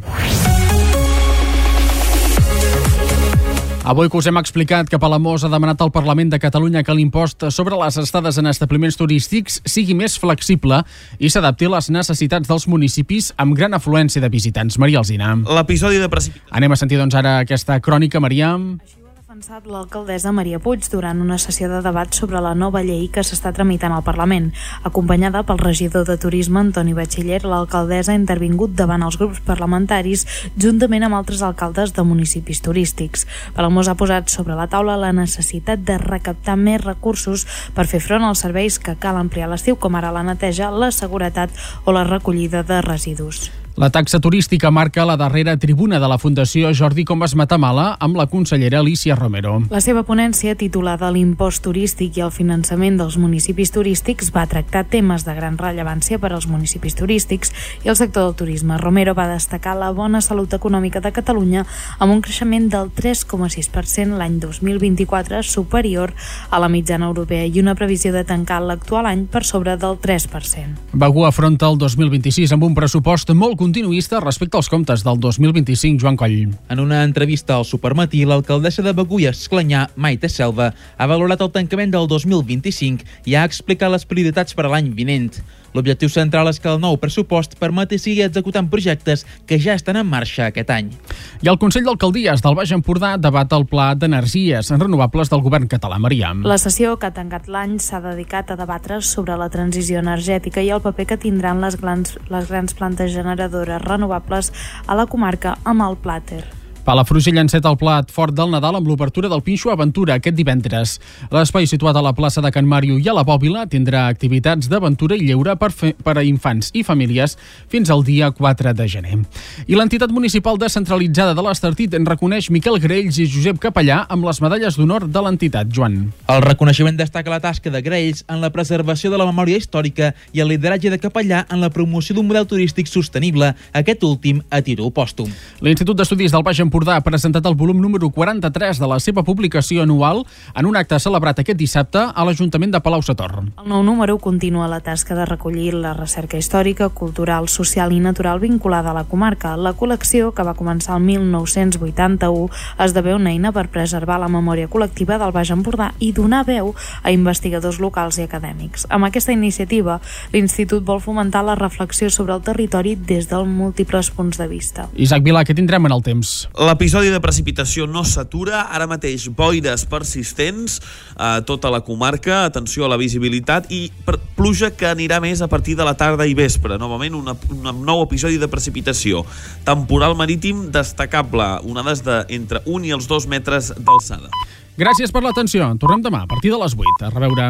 Avui que us hem explicat que Palamós ha demanat al Parlament de Catalunya que l'impost sobre les estades en establiments turístics sigui més flexible i s'adapti a les necessitats dels municipis amb gran afluència de visitants. Maria Alsina. L'episodi de precipitació. Anem a sentir doncs ara aquesta crònica, Maria. Defensat l'alcaldessa Maria Puig durant una sessió de debat sobre la nova llei que s'està tramitant al Parlament. Acompanyada pel regidor de Turisme, Antoni Batxiller, l'alcaldessa ha intervingut davant els grups parlamentaris juntament amb altres alcaldes de municipis turístics. Palamós ha posat sobre la taula la necessitat de recaptar més recursos per fer front als serveis que cal ampliar a l'estiu, com ara la neteja, la seguretat o la recollida de residus. La taxa turística marca la darrera tribuna de la Fundació Jordi Comas Matamala amb la consellera Alícia Romero. La seva ponència, titulada L'impost turístic i el finançament dels municipis turístics, va tractar temes de gran rellevància per als municipis turístics i el sector del turisme. Romero va destacar la bona salut econòmica de Catalunya amb un creixement del 3,6% l'any 2024, superior a la mitjana europea, i una previsió de tancar l'actual any per sobre del 3%. Begur afronta el 2026 amb un pressupost molt continuista respecte als comptes del 2025, Joan Coll. En una entrevista al Supermatí, l'alcaldessa de Begur i Esclanyà, Maite Selva, ha valorat el tancament del 2025 i ha explicat les prioritats per a l'any vinent. L'objectiu central és que el nou pressupost permeti seguir executant projectes que ja estan en marxa aquest any. I el Consell d'Alcaldies del Baix Empordà debat el Pla d'Energies renovables del govern català. Maria. La sessió que ha tancat l'any s'ha dedicat a debatre sobre la transició energètica i el paper que tindran les grans plantes generadores renovables a la comarca amb el Plàter. Palafrugell enceta el plat fort del Nadal amb l'obertura del Pinxo Aventura aquest divendres. L'espai situat a la plaça de Can Màrio i a la Bòbila tindrà activitats d'aventura i lleure per a infants i famílies fins al dia 4 de gener. I l'entitat municipal descentralitzada de l'Estartit en reconeix Miquel Graells i Josep Capellà amb les medalles d'honor de l'entitat. Joan. El reconeixement destaca la tasca de Graells en la preservació de la memòria històrica i el lideratge de Capellà en la promoció d'un model turístic sostenible, aquest últim a títol pòstum. L'Institut d'Estudis del Baix Empordà ha presentat el volum número 43 de la seva publicació anual en un acte celebrat aquest dissabte a l'Ajuntament de Palau-sator. El nou número continua la tasca de recollir la recerca històrica, cultural, social i natural vinculada a la comarca. La col·lecció, que va començar el 1981, esdevé una eina per preservar la memòria col·lectiva del Baix Empordà i donar veu a investigadors locals i acadèmics. Amb aquesta iniciativa, l'Institut vol fomentar la reflexió sobre el territori des dels múltiples punts de vista. Isaac Vilà, què tindrem en el temps? L'episodi de precipitació no s'atura, ara mateix boires persistents a tota la comarca, atenció a la visibilitat i pluja que anirà més a partir de la tarda i vespre. Novament un nou episodi de precipitació. Temporal marítim destacable, onades entre 1 i els 2 metres d'alçada. Gràcies per l'atenció. Tornem demà a partir de les 8. A reveure.